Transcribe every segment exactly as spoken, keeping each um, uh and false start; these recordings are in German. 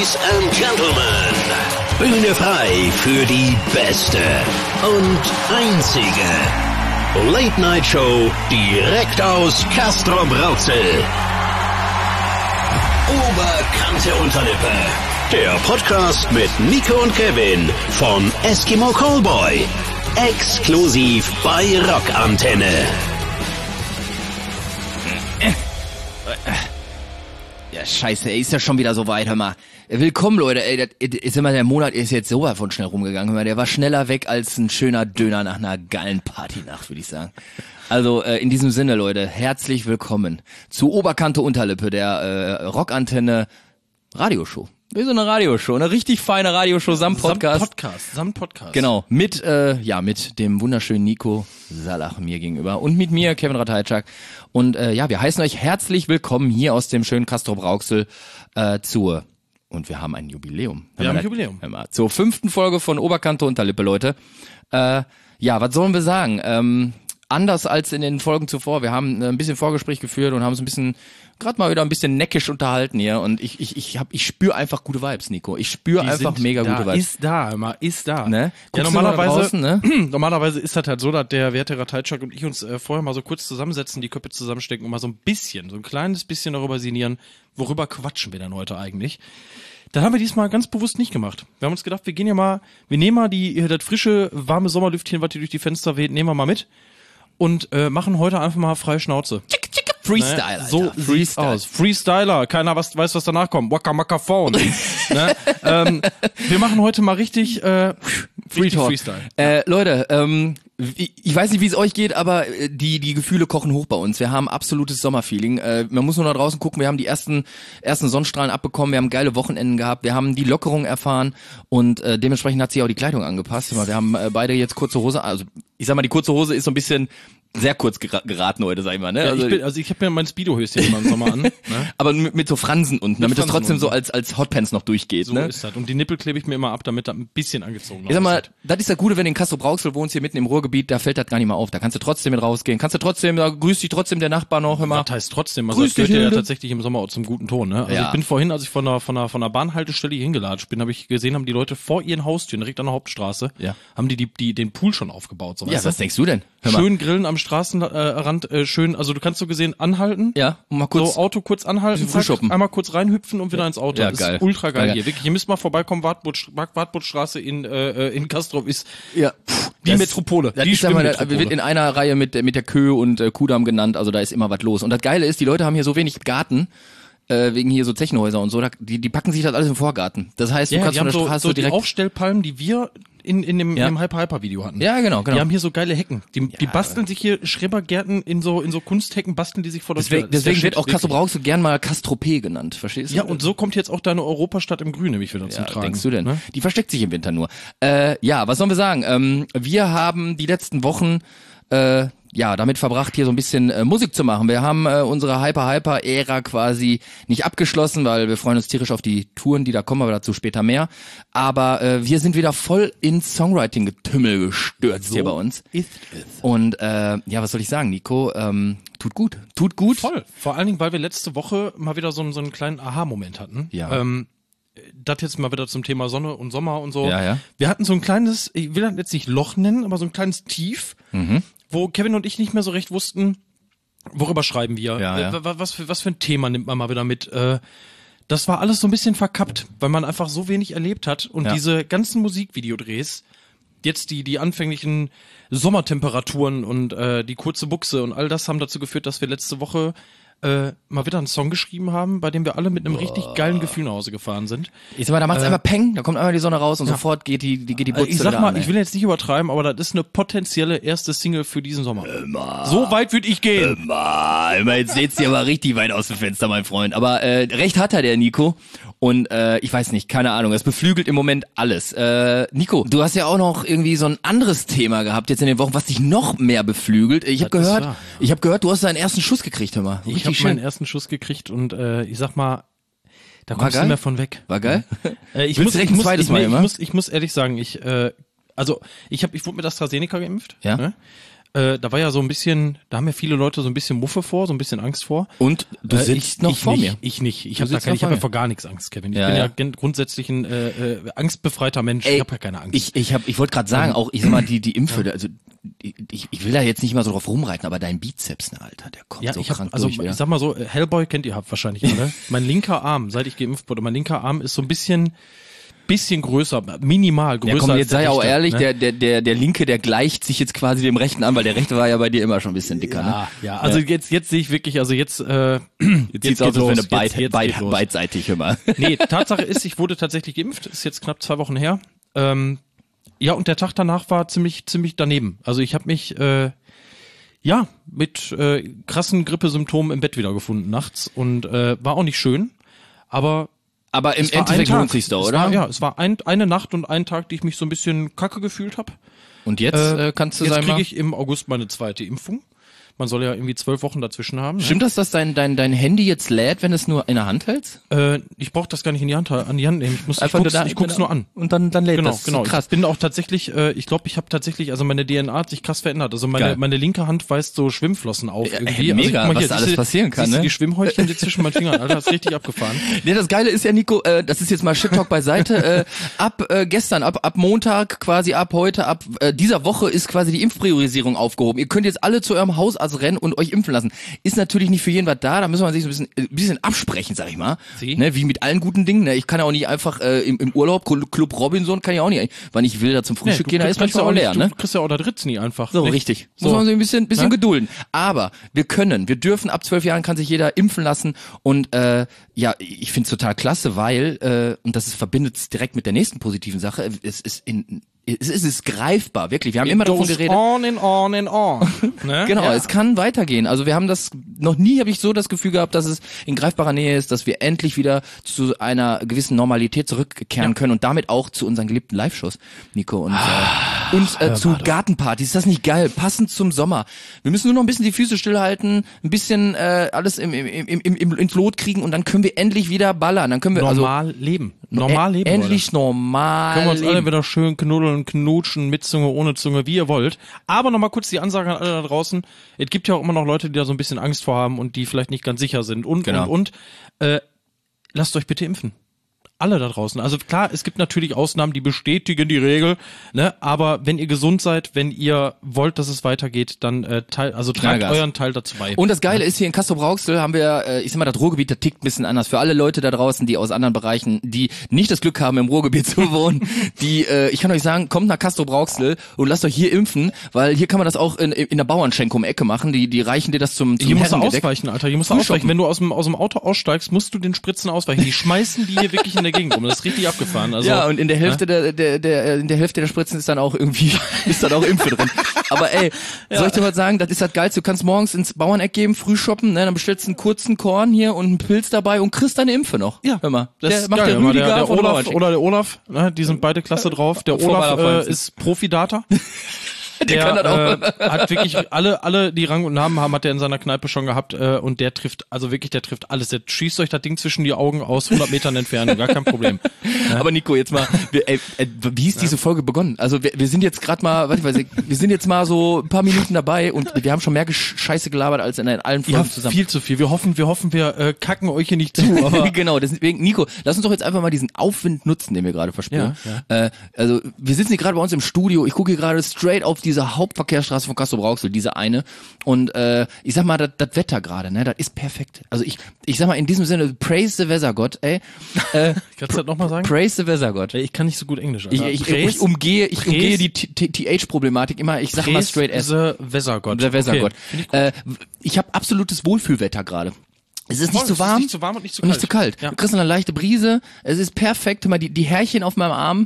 Ladies and Gentlemen, Bühne frei für die beste und einzige Late-Night-Show direkt aus Castrop-Rauxel. Oberkante Unterlippe. Der Podcast mit Nico und Kevin von Eskimo Callboy. Exklusiv bei Rockantenne. Ja, scheiße, ey, ist ja schon wieder so weit, hör mal. Willkommen, Leute, ey, das ist immer, der Monat ist jetzt so weit von schnell rumgegangen, hör mal, der war schneller weg als ein schöner Döner nach einer geilen Partynacht, würde ich sagen. Also, äh, in diesem Sinne, Leute, herzlich willkommen zu Oberkante Unterlippe, der äh, Rockantenne Radioshow. Wie so eine Radioshow, eine richtig feine Radioshow samt Podcast. Samt Podcast, samt Podcast. Genau, mit äh, ja mit dem wunderschönen Nico Salach mir gegenüber und mit mir, Kevin Ratajczak. Und äh, ja, wir heißen euch herzlich willkommen hier aus dem schönen Castrop-Rauxel äh, zur, und wir haben ein Jubiläum. Wir haben ein Jubiläum. Hör mal, zur fünften Folge von Oberkante Unterlippe, Leute. Äh, ja, was sollen wir sagen? Ähm, anders als in den Folgen zuvor. Wir haben ein bisschen Vorgespräch geführt und haben uns ein bisschen, gerade mal wieder ein bisschen neckisch unterhalten hier. Und ich ich ich hab, ich spüre einfach gute Vibes, Nico. Ich spüre einfach mega da, gute Vibes. Ist da, immer, ist da. Ne? Ja, Guckst normalerweise, draußen, ne? normalerweise ist das halt so, dass der werte Ratajczak und ich uns äh, vorher mal so kurz zusammensetzen, die Köpfe zusammenstecken und mal so ein bisschen, so ein kleines bisschen darüber sinnieren, worüber quatschen wir denn heute eigentlich. Das haben wir diesmal ganz bewusst nicht gemacht. Wir haben uns gedacht, wir gehen ja mal, wir nehmen mal die das frische, warme Sommerlüftchen, was hier durch die Fenster weht, nehmen wir mal mit und äh, machen heute einfach mal freie Schnauze. Freestyle, Alter. So Freestyle. sieht's aus. Freestyler. Keiner was, weiß, was danach kommt. Waka Maka Phone. ne? ähm, wir machen heute mal richtig, äh, Free richtig Talk. Freestyle. Äh, Leute, ähm, ich, ich weiß nicht, wie es euch geht, aber äh, die die Gefühle kochen hoch bei uns. Wir haben absolutes Sommerfeeling. Äh, man muss nur nach draußen gucken. Wir haben die ersten ersten Sonnenstrahlen abbekommen. Wir haben geile Wochenenden gehabt. Wir haben die Lockerung erfahren und äh, dementsprechend hat sich auch die Kleidung angepasst. Wir haben äh, beide jetzt kurze Hose. Also ich sag mal, die kurze Hose ist so ein bisschen sehr kurz gera- geraten heute, sag ich mal. Ne? Ja, also, ich bin, also ich habe mir mein Speedo-Höschen immer im Sommer an. Ne? aber mit, mit so Fransen unten, damit das Fransen trotzdem unten. so als als Hotpants noch durchgeht. So ne? ist das. Und die Nippel klebe ich mir immer ab, damit das ein bisschen angezogen Ich sag mal, aussieht. das ist das Gute, wenn du in Castrop-Rauxel wohnst, hier mitten im Ruhrgebiet, da fällt das gar nicht mehr auf. Da kannst du trotzdem mit rausgehen. Kannst du trotzdem, da grüßt dich trotzdem der Nachbar noch immer. Das heißt trotzdem, also Grüß das gehört dich, ja Hilde. tatsächlich im Sommer auch zum guten Ton. Ne? Also Ja. ich bin vorhin, als ich von der, von der, von der Bahnhaltestelle hier hingelatscht bin, habe ich gesehen, haben die Leute vor ihren Haustüren, direkt an der Hauptstraße, Ja. haben die, die, die den Pool schon aufgebaut. So, Ja, weißt was du? denkst du denn? Hör mal. Schön grillen am Straßenrand, äh, schön, also du kannst so gesehen anhalten. Ja, und mal kurz. So Auto kurz anhalten, bisschen frühschoppen. einmal kurz reinhüpfen und wieder ins Auto. Ja, das geil. ist ultra geil Geil. hier. Wirklich, ihr müsst mal vorbeikommen, Wartburg, Wartburgstraße in, äh, in Castrop ist ja. die Das- Metropole. Das die ist, sag mal, das Schwimmmetropole. wird in einer Reihe mit mit der Kö und äh, Kudamm genannt, also da ist immer was los. Und das Geile ist, die Leute haben hier so wenig Garten, äh, wegen hier so Technohäuser und so, da, die, die packen sich das alles im Vorgarten. Das heißt, du ja, kannst die von haben der so, Straße so die direkt... Aufstellpalmen, die wir in, in dem, Ja. in dem Hyper-Hyper-Video hatten. Ja, genau, genau. Die haben hier so geile Hecken. Die, die basteln sich hier Schrebergärten in so, in so Kunsthecken, basteln die sich vor der Deswegen, Tür. Das ist deswegen der wird Shit, auch wirklich. Castrop-Rauxel gern mal Castropé genannt, verstehst du? Ja, und so kommt jetzt auch deine Europastadt im Grün nämlich wieder zum Ja, Tragen. denkst du denn? Ne? Die versteckt sich im Winter nur. Äh, ja, was sollen wir sagen? Ähm, wir haben die letzten Wochen äh, ja damit verbracht, hier so ein bisschen äh, Musik zu machen. Wir haben äh, unsere Hyper-Hyper-Ära quasi nicht abgeschlossen, weil wir freuen uns tierisch auf die Touren, die da kommen, aber dazu später mehr. Aber äh, wir sind wieder voll ins Songwriting-Getümmel gestürzt hier bei uns. Ist es. Und äh, ja, was soll ich sagen, Nico? Ähm, tut gut. Tut gut. Voll. Vor allen Dingen, weil wir letzte Woche mal wieder so, einen- so einen kleinen Aha-Moment hatten. Ja. Ähm, das jetzt mal wieder zum Thema Sonne und Sommer und so. Ja, ja. Wir hatten so ein kleines, ich will das jetzt nicht Loch nennen, aber so ein kleines Tief, Mhm. wo Kevin und ich nicht mehr so recht wussten, worüber schreiben wir, Ja, ja. Äh, wa- was, für, was für ein Thema nimmt man mal wieder mit. Äh, das war alles so ein bisschen verkappt, weil man einfach so wenig erlebt hat und Ja. diese ganzen Musikvideodrehs, jetzt die die anfänglichen Sommertemperaturen und äh, die kurze Buchse und all das haben dazu geführt, dass wir letzte Woche äh, mal wieder einen Song geschrieben haben, bei dem wir alle mit einem richtig geilen Gefühl nach Hause gefahren sind. Ich sag mal, da macht's Äh, einmal Peng, da kommt einmal die Sonne raus und sofort geht die, die geht die Also Butze ich sag wieder mal, an, ey. ich will jetzt nicht übertreiben, aber das ist eine potenzielle erste Single für diesen Sommer. So weit würde ich gehen. Ma, immer jetzt seht's dir aber richtig weit aus dem Fenster, mein Freund. Aber äh, recht hat er, der Nico. Und äh, ich weiß nicht, keine Ahnung, es beflügelt im Moment alles. Äh, Nico, du hast ja auch noch irgendwie so ein anderes Thema gehabt jetzt in den Wochen, was dich noch mehr beflügelt. Ich habe Das ist gehört, wahr. ich habe gehört, du hast deinen ersten Schuss gekriegt, hör mal. Ich Richtig habe schön. meinen ersten Schuss gekriegt und äh, ich sag mal, da War kommst du geil? nicht mehr von weg. War geil? Äh, ich Willst muss, du direkt ich ein muss, zweites ich, Mal nee, ich immer? muss, ich muss ehrlich sagen, ich, äh, also ich habe, ich wurde mit AstraZeneca geimpft. Ja. Ne? Äh, da war ja so ein bisschen, da haben ja viele Leute so ein bisschen Muffe vor, so ein bisschen Angst vor. Und du Äh, sitzt ich, noch ich vor nicht, mir. Ich nicht. Ich Du habe da sitzt keine, noch ich vor habe ja mir. vor gar nichts Angst, Kevin. Ich Ja, bin ja, ja. gen- grundsätzlich ein äh, äh, angstbefreiter Mensch. Ey, ich habe ja keine Angst. Ich, ich, hab, ich wollte gerade sagen, auch, ich sag mal, die, die Impfe, also ich, ich will da jetzt nicht mal so drauf rumreiten, aber dein Bizeps, ne, Alter, der kommt ja, so ich hab, krank also durch wieder. ich sag mal so, äh, Hellboy kennt ihr habt wahrscheinlich alle. Mein linker Arm, seit ich geimpft wurde, mein linker Arm ist so ein bisschen bisschen größer, minimal größer. Ja, komm, als jetzt der sei auch rechte, ehrlich, ne? der, der, der, der Linke, der gleicht sich jetzt quasi dem Rechten an, weil der Rechte war ja bei dir immer schon ein bisschen dicker, ne? Ja, ja, also jetzt jetzt sehe ich wirklich, also jetzt äh, jetzt, Jetzt sieht's aus, als geht's wenn los, du beid, jetzt- jetzt beid, geht's los. beidseitig immer. Nee, Tatsache ist, ich wurde tatsächlich geimpft, ist jetzt knapp zwei Wochen her. Ähm, ja, und der Tag danach war ziemlich ziemlich daneben. Also ich habe mich äh, ja mit äh, krassen Grippesymptomen im Bett wiedergefunden nachts und äh, war auch nicht schön, aber Aber im es war ein Endeffekt Tag. lohnt sich's doch, Es oder? War, ja, es war ein, eine Nacht und ein Tag, die ich mich so ein bisschen kacke gefühlt habe. Und jetzt äh, kannst du Jetzt sagen, kriege mal, ich im August meine zweite Impfung. Man soll ja irgendwie zwölf Wochen dazwischen haben. stimmt das, dass dein, dein, dein Handy jetzt lädt, wenn es nur in der Hand hältst? Ne? Äh, ich brauche das gar nicht in die Hand, an die Hand nehmen. Ich muss, ich nur guck's, da- ich guck's nur an. Und dann, dann lädt Genau, das. genau. Krass. Ich bin auch tatsächlich, äh, ich glaube, ich habe tatsächlich, also meine D N A hat sich krass verändert. Also Geil. meine, meine linke Hand weist so Schwimmflossen auf Ja, irgendwie. mega, also, was da alles siehst du- passieren kann, siehst du ne? die Schwimmhäutchen die zwischen meinen Fingern, Alter, das ist richtig abgefahren. Nee, das Geile ist ja, Nico, äh, das ist jetzt mal Shit Talk beiseite, äh, ab äh, gestern, ab, ab Montag, quasi ab heute, ab äh, dieser Woche ist quasi die Impfpriorisierung aufgehoben. Ihr könnt jetzt alle zu eurem Hausarzt rennen und euch impfen lassen. Ist natürlich nicht für jeden was da, da müssen wir sich so ein bisschen, äh, ein bisschen absprechen, sag ich mal. Sie? Ne, wie mit allen guten Dingen. Ne? Ich kann ja auch nicht einfach äh, im, im Urlaub, Club Robinson, kann ich auch nicht, wann ich will, da zum Frühstück Nee, gehen, da ist manchmal auch leer, nicht, ne? Du kriegst ja auch da Dritz nie einfach. So, nicht? richtig. So. Muss man sich ein bisschen, bisschen Ne? gedulden. Aber wir können, wir dürfen, ab zwölf Jahren kann sich jeder impfen lassen. Und äh, ja, ich find's total klasse, weil, äh, und das ist, verbindet es direkt mit der nächsten positiven Sache, es ist in es ist, es ist greifbar, wirklich. Wir haben It immer davon goes geredet. on and on and on. Ne? Genau, Ja. es kann weitergehen. Also wir haben das, noch nie habe ich so das Gefühl gehabt, dass es in greifbarer Nähe ist, dass wir endlich wieder zu einer gewissen Normalität zurückkehren Ja. können und damit auch zu unseren geliebten Live-Shows, Nico. Und, äh, und äh, zu mal doch. Gartenpartys. Ist das nicht geil? Passend zum Sommer. Wir müssen nur noch ein bisschen die Füße stillhalten, ein bisschen äh, alles im, im, im, im, im, ins Lot kriegen und dann können wir endlich wieder ballern. Dann können wir Normal leben. Normal also, leben. e endlich Leute. normal Können wir uns alle leben. wieder schön knuddeln, knutschen, mit Zunge, ohne Zunge, wie ihr wollt. Aber nochmal kurz die Ansage an alle da draußen. Es gibt ja auch immer noch Leute, die da so ein bisschen Angst vor haben und die vielleicht nicht ganz sicher sind. Und, Genau. und, und. Äh, lasst euch bitte impfen. Alle da draußen. Also klar, es gibt natürlich Ausnahmen, die bestätigen die Regel, ne? Aber wenn ihr gesund seid, wenn ihr wollt, dass es weitergeht, dann äh, teil, also tragt Knallgas. euren Teil dazu bei. Und das Geile ist, hier in Castrop-Rauxel haben wir, äh, ich sag mal, das Ruhrgebiet, das tickt ein bisschen anders. Für alle Leute da draußen, die aus anderen Bereichen, die nicht das Glück haben, im Ruhrgebiet zu wohnen, die, äh, ich kann euch sagen, kommt nach Castrop-Rauxel und lasst euch hier impfen, weil hier kann man das auch in, in der Bauernschenke um Ecke machen. Die, die reichen dir das zum, zum Hier musst du Herrengedeck. ausweichen, Alter. Hier musst du Frühschoppen. ausweichen. Wenn du aus dem, aus dem Auto aussteigst, musst du den Spritzen ausweichen. Die schmeißen die hier wirklich in der Gegend rum. Das ist richtig abgefahren. Also, Ja, und in der Hälfte der, der, der, in der Hälfte der Spritzen ist dann auch irgendwie, ist dann auch Impfe drin. Aber ey, soll ich dir was sagen, das ist das Geilste. Du kannst morgens ins Bauerneck geben, früh shoppen, ne, dann bestellst du einen kurzen Korn hier und einen Pilz dabei und kriegst deine Impfe noch. Ja, Hör mal. das Der ist macht geil, der aber Rüdiger der, der von Olaf Bauernschenk. oder der Olaf, ne, die sind beide klasse drauf. Der Vor Olaf meiner äh, Feinsten. ist Profi-Data. Der kann das auch. Äh, hat wirklich alle, alle, die Rang und Namen haben, hat er in seiner Kneipe schon gehabt äh, und der trifft, also wirklich, der trifft alles. Der schießt euch das Ding zwischen die Augen aus hundert Metern Entfernung, gar kein Problem. Aber Nico, jetzt mal, wir, ey, ey, wie ist diese Folge begonnen? Also wir, wir sind jetzt gerade mal, warte, weiß ich, wir sind jetzt mal so ein paar Minuten dabei und wir haben schon mehr Gesch- Scheiße gelabert als in allen Folgen Ja, zusammen. viel zu viel. Wir hoffen, wir hoffen, wir äh, kacken euch hier nicht zu, aber Genau, deswegen, Nico, lass uns doch jetzt einfach mal diesen Aufwind nutzen, den wir gerade verspüren. Ja, Äh, also, wir sitzen hier gerade bei uns im Studio, ich gucke hier gerade straight auf diese Hauptverkehrsstraße von Castrop-Rauxel, diese eine. Und äh, ich sag mal, das das Wetter gerade, ne, das ist perfekt. Also ich, ich sag mal in diesem Sinne, praise the Weathergott, ey. Äh, kannst du das nochmal sagen? praise the Weathergott. Ich kann nicht so gut Englisch. Ich, Alter. ich, Praise- ich umgehe, ich Praise- umgehe die T H-Problematik immer, ich sag mal Praise straight S. the Weathergott. Der Weathergott. Okay. Finde ich gut. Äh, ich habe absolutes Wohlfühlwetter gerade. Es ist nicht Voll, zu es ist warm. nicht zu warm und nicht zu und kalt. nicht zu kalt. Ja. Du kriegst eine leichte Brise. Es ist perfekt. Hör mal, die, die Härchen auf meinem Arm.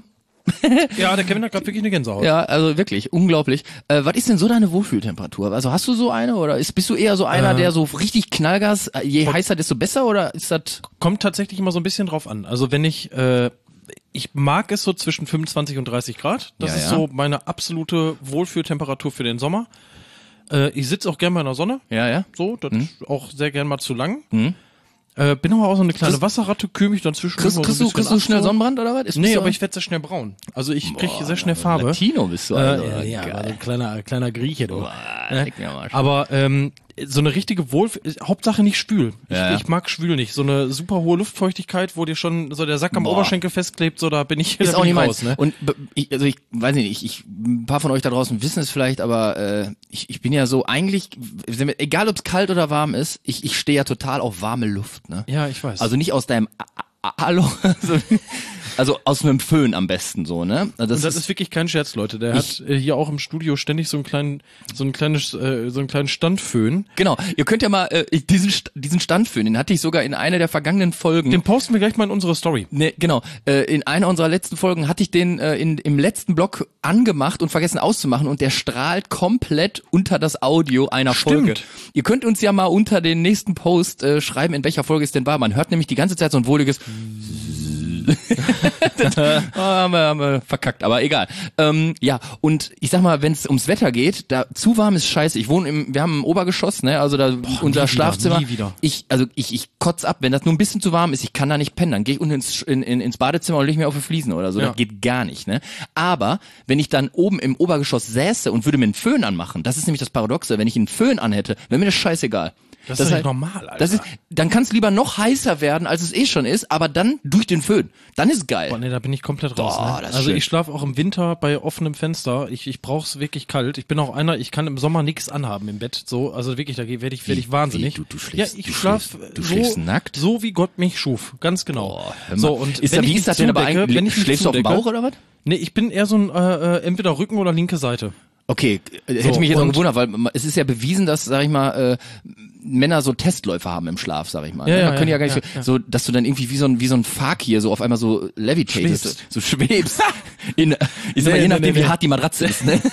Ja, der Kevin hat gerade wirklich eine Gänsehaut. Ja, also wirklich, unglaublich. Äh, was ist denn so deine Wohlfühltemperatur? Also hast du so eine oder ist, bist du eher so einer, Äh, der so richtig Knallgas, äh, je heißer, desto besser oder ist das... Kommt tatsächlich immer so ein bisschen drauf an. Also wenn ich, äh, ich mag es so zwischen fünfundzwanzig und dreißig Grad. Das Ja, ist ja. so meine absolute Wohlfühltemperatur für den Sommer. Äh, ich sitze auch gerne mal in der Sonne. Ja, ja. So, das ist auch sehr gern mal zu lang. Mhm. Äh, bin aber auch so eine kleine Wasserratte, kühl mich dann zwischendurch. Kriegst, mal kriegst, so ein du, kriegst bisschen du schnell ab, so. Sonnenbrand oder was? Ist Nee, bist du aber ein- ich werde sehr schnell braun. Also ich kriege Boah, sehr schnell Farbe. Latino bist du, Alter. Äh, ja, Geil. also ein kleiner, kleiner Grieche, du. Boah, Ne? leck mir am Arsch. Aber ähm, so eine richtige Wohl, Hauptsache nicht schwül. Ich, Ja, ja. ich mag schwül nicht. So eine super hohe Luftfeuchtigkeit, wo dir schon so der Sack am Boah. Oberschenkel festklebt, so da bin ich, da Ist bin auch nicht ich meins. raus, ne? Und b- ich, also ich weiß nicht, ich, ich, ein paar von euch da draußen wissen es vielleicht, aber äh, ich, ich bin ja so eigentlich, egal ob es kalt oder warm ist, ich, ich stehe ja total auf warme Luft. Ne? Ja, ich weiß. Also nicht aus deinem A- A- Hallo, also, also aus einem Föhn am besten so, ne? Also und das ist wirklich kein Scherz, Leute. Der Ich- hat äh, hier auch im Studio ständig so einen kleinen, so ein kleines, äh, so einen kleinen Standföhn. genau. Ihr könnt ja mal äh, ich- diesen St- diesen Standföhn, den hatte ich sogar in einer der vergangenen Folgen. Den posten wir gleich mal in unsere Story. Ne, genau. Äh, in einer unserer letzten Folgen hatte ich den äh, in, im letzten Block angemacht und vergessen auszumachen und der strahlt komplett unter das Audio einer Stimmt. Folge. Ihr könnt uns ja mal unter den nächsten Post äh, schreiben, in welcher Folge es denn war. Man hört nämlich die ganze Zeit so ein wohliges oh, haben, wir, haben wir verkackt, aber egal. Ähm, ja, und ich sag mal, wenn es ums Wetter geht, da zu warm ist scheiße. Ich wohne im, wir haben ein Obergeschoss, ne, also da unser nie wieder, Schlafzimmer. nie wieder. Ich, also ich, ich kotz ab, wenn das nur ein bisschen zu warm ist. Ich kann da nicht pennen. Dann gehe ich unten ins, in, in, ins Badezimmer und leg mir auf die Fliesen oder so. Ja. Das geht gar nicht, ne. Aber wenn ich dann oben im Obergeschoss säße und würde mir einen Föhn anmachen, das ist nämlich das Paradoxe. Wenn ich einen Föhn anhätte, wäre mir das scheißegal. Das ist doch nicht normal, Alter. Das ist, dann kann es lieber noch heißer werden, als es eh schon ist, aber dann durch den Föhn. Dann ist geil. Boah, nee, da bin ich komplett raus. Boah, Ne? das ist Also schön. ich schlafe auch im Winter bei offenem Fenster. Ich, ich brauch's wirklich kalt. Ich bin auch einer, ich kann im Sommer nichts anhaben im Bett. So, also wirklich, da werde ich, werde ich Wie? wahnsinnig. Wie? Du- du schläfst- ja, ich du schlaf schläfst- du so, schläfst nackt? so wie Gott mich schuf. Ganz genau. Boah, hör mal. so, und ist wenn da, wie ich ist das mich denn aber zudecke, eigentlich? wenn ich mich Schläfst du auf dem zudecke- Bauch oder was? Nee, ich bin eher so ein äh, äh, entweder Rücken oder linke Seite. Okay, äh, hätte So, mich jetzt auch und- gewundert, weil ma- es ist ja bewiesen, dass, sag ich mal, äh, Männer so Testläufe haben im Schlaf, sag ich mal. Ja, Ne? ja, Man können ja ja, gar nicht ja, so, ja. so, dass du dann irgendwie wie so ein wie so ein Fakir so auf einmal so levitatest, Schwebst. so schwebst. In, ich sag mal, Nee, je nee, nachdem, nee, wie nee. hart die Matratze ist. Ne?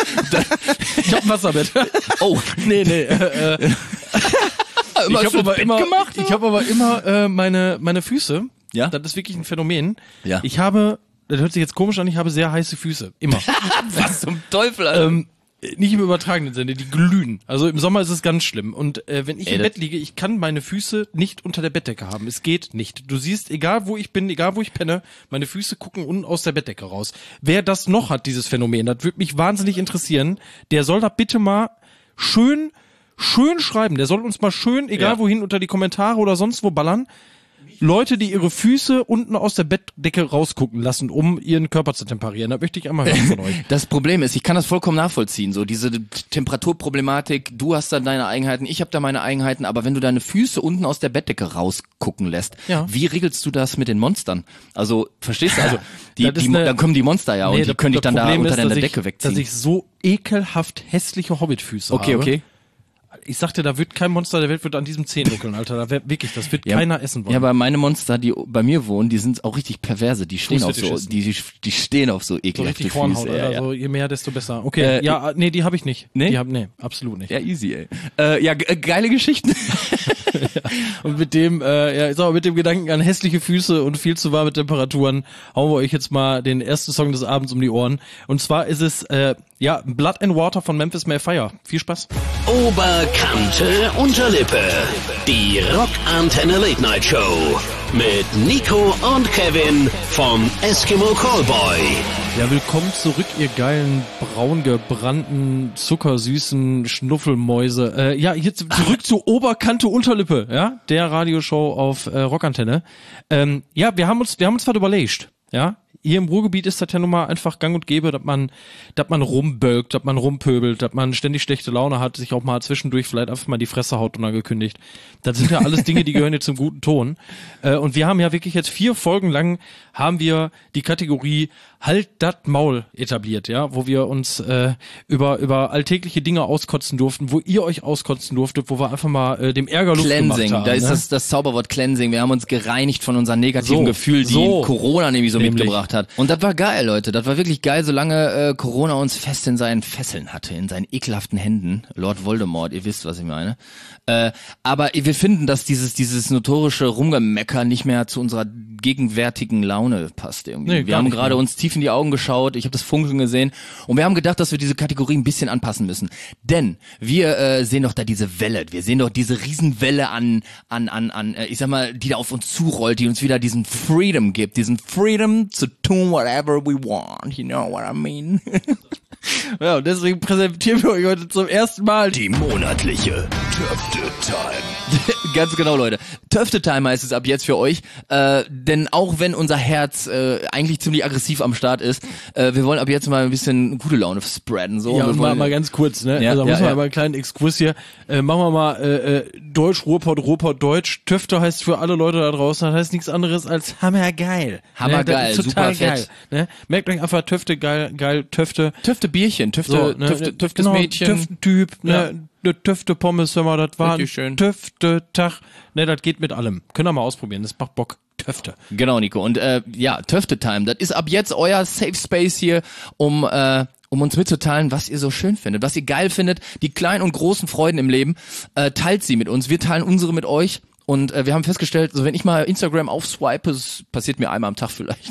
Ich hab ein Wasserbett. Oh, nee, nee. Äh, äh, immer ich habe schön aber Bett immer, gemacht. ich habe aber immer äh, meine meine Füße. Ja? Das ist wirklich ein Phänomen. Ja. Ich habe, das hört sich jetzt komisch an, ich habe sehr heiße Füße. Immer. Was zum Teufel, Alter. ähm, nicht im übertragenen Sinne, die glühen. Also im Sommer ist es ganz schlimm. Und äh, wenn ich Ey, im das- Bett liege, ich kann meine Füße nicht unter der Bettdecke haben. Es geht nicht. Du siehst, egal wo ich bin, egal wo ich penne, meine Füße gucken unten aus der Bettdecke raus. Wer das noch hat, dieses Phänomen, das würde mich wahnsinnig interessieren. Der soll da bitte mal schön, schön schreiben. Der soll uns mal schön, egal Ja. wohin, unter die Kommentare oder sonst wo ballern. Leute, die ihre Füße unten aus der Bettdecke rausgucken lassen, um ihren Körper zu temperieren. Da möchte ich einmal hören von euch. Das Problem ist, ich kann das vollkommen nachvollziehen, so diese T- Temperaturproblematik, du hast da deine Eigenheiten, ich habe da meine Eigenheiten, aber wenn du deine Füße unten aus der Bettdecke rausgucken lässt, Ja. wie regelst du das mit den Monstern? Also, verstehst du? Also, die, Das ist die, eine- dann kommen die Monster ja und die das- können dich das dann da Problem unter ist, deiner dass Decke ich, wegziehen. Dass ich so ekelhaft hässliche Hobbitfüße okay, habe. okay. Ich sagte, da wird kein Monster der Welt wird an diesem Zehen nuckeln, Alter. Da wird wirklich, das wird keiner essen wollen. Ja, aber meine Monster, die bei mir wohnen, die sind auch richtig perverse. Die stehen auf so, Fußfetischisten. die, die stehen auf so so ekelhafte richtig Hornhaut, Füße. Alter. Ja, ja. So, je mehr, desto besser. Okay, Äh, ja, nee, die habe ich nicht. Nee? Die hab, nee, absolut nicht. Ja, easy, ey. Äh, ja, ge- äh, geile Geschichten. Und mit dem, äh, ja, ich sag mal, mit dem Gedanken an hässliche Füße und viel zu warme Temperaturen hauen wir euch jetzt mal den ersten Song des Abends um die Ohren. Und zwar ist es, äh, ja, Blood and Water von Memphis May Fire. Viel Spaß. Oberkante Unterlippe. Die Rockantenne Late Night Show. Mit Nico und Kevin vom Eskimo Callboy. Ja, willkommen zurück, ihr geilen, braun gebrannten, zuckersüßen Schnuffelmäuse. Äh, ja, hier zu- zurück zu Oberkante Unterlippe, ja, der Radioshow auf äh, Rockantenne. Ähm, ja, wir haben uns, wir haben uns was überlegt, ja. Hier im Ruhrgebiet ist das ja nun mal einfach gang und gäbe, dass man, dass man rumbölkt, dass man rumpöbelt, dass man ständig schlechte Laune hat, sich auch mal zwischendurch vielleicht einfach mal die Fresse haut unangekündigt. Das sind ja alles Dinge, die gehören jetzt zum guten Ton. Äh, und wir haben ja wirklich jetzt vier Folgen lang haben wir die Kategorie Halt dat Maul etabliert, ja, wo wir uns äh, über über alltägliche Dinge auskotzen durften, wo ihr euch auskotzen durftet, wo wir einfach mal äh, dem Ärger Luft gemacht Cleansing, haben. da ist ne? das, das Zauberwort Cleansing. Wir haben uns gereinigt von unseren negativen So, Gefühlen, die so. Corona nämlich so Nämlich. mitgebracht hat. Und das war geil, Leute. Das war wirklich geil, solange äh, Corona uns fest in seinen Fesseln hatte, in seinen ekelhaften Händen. Lord Voldemort, ihr wisst, was ich meine. Äh, aber wir finden, dass dieses dieses notorische Rumgemecker nicht mehr zu unserer gegenwärtigen Laune passt irgendwie. Nee, wir gar haben nicht gerade mehr. uns tief in die Augen geschaut, ich habe das Funkeln gesehen und wir haben gedacht, dass wir diese Kategorie ein bisschen anpassen müssen. Denn wir äh, sehen doch da diese Welle, wir sehen doch diese Riesenwelle an, an, an, an, äh, ich sag mal, die da auf uns zurollt, die uns wieder diesen Freedom gibt, diesen Freedom to do whatever we want, you know what I mean? Ja, und deswegen präsentieren wir euch heute zum ersten Mal Die monatliche Töfte-Time. Ganz genau, Leute. Töfte-Time heißt es ab jetzt für euch, äh, denn auch wenn unser Herz äh, eigentlich ziemlich aggressiv am Start ist, äh, wir wollen ab jetzt mal ein bisschen gute Laune spreaden. So. Ja, wir und mal, wollen, mal ganz kurz, ne? Ja, also da ja, muss man ja. mal einen kleinen Exkurs hier. Äh, machen wir mal äh, äh, Deutsch, Ruhrpott, Ruhrpott, Deutsch. Töfte heißt für alle Leute da draußen, das heißt nichts anderes als hammergeil. Hammergeil, ne? Das ist total super geil. fett. Ne? Merkt euch einfach Töfte, geil, geil, Töfte. Töfte-Bierchen, Töfte, So, ne? Töfte, Töftes genau, Mädchen. Töftentyp, Ja. ne? Ne Töfte-Pommes, wenn wir das waren. Richtig schön. Töfte-Tag. Ne, das geht mit allem. Könnt ihr mal ausprobieren, das macht Bock. Töfte. Genau, Nico. Und äh, ja, Töfte-Time, das ist ab jetzt euer Safe Space hier, um äh, um uns mitzuteilen, was ihr so schön findet, was ihr geil findet, die kleinen und großen Freuden im Leben. Äh, teilt sie mit uns, wir teilen unsere mit euch. Und äh, wir haben festgestellt, so wenn ich mal Instagram aufswipe, es passiert mir einmal am Tag vielleicht,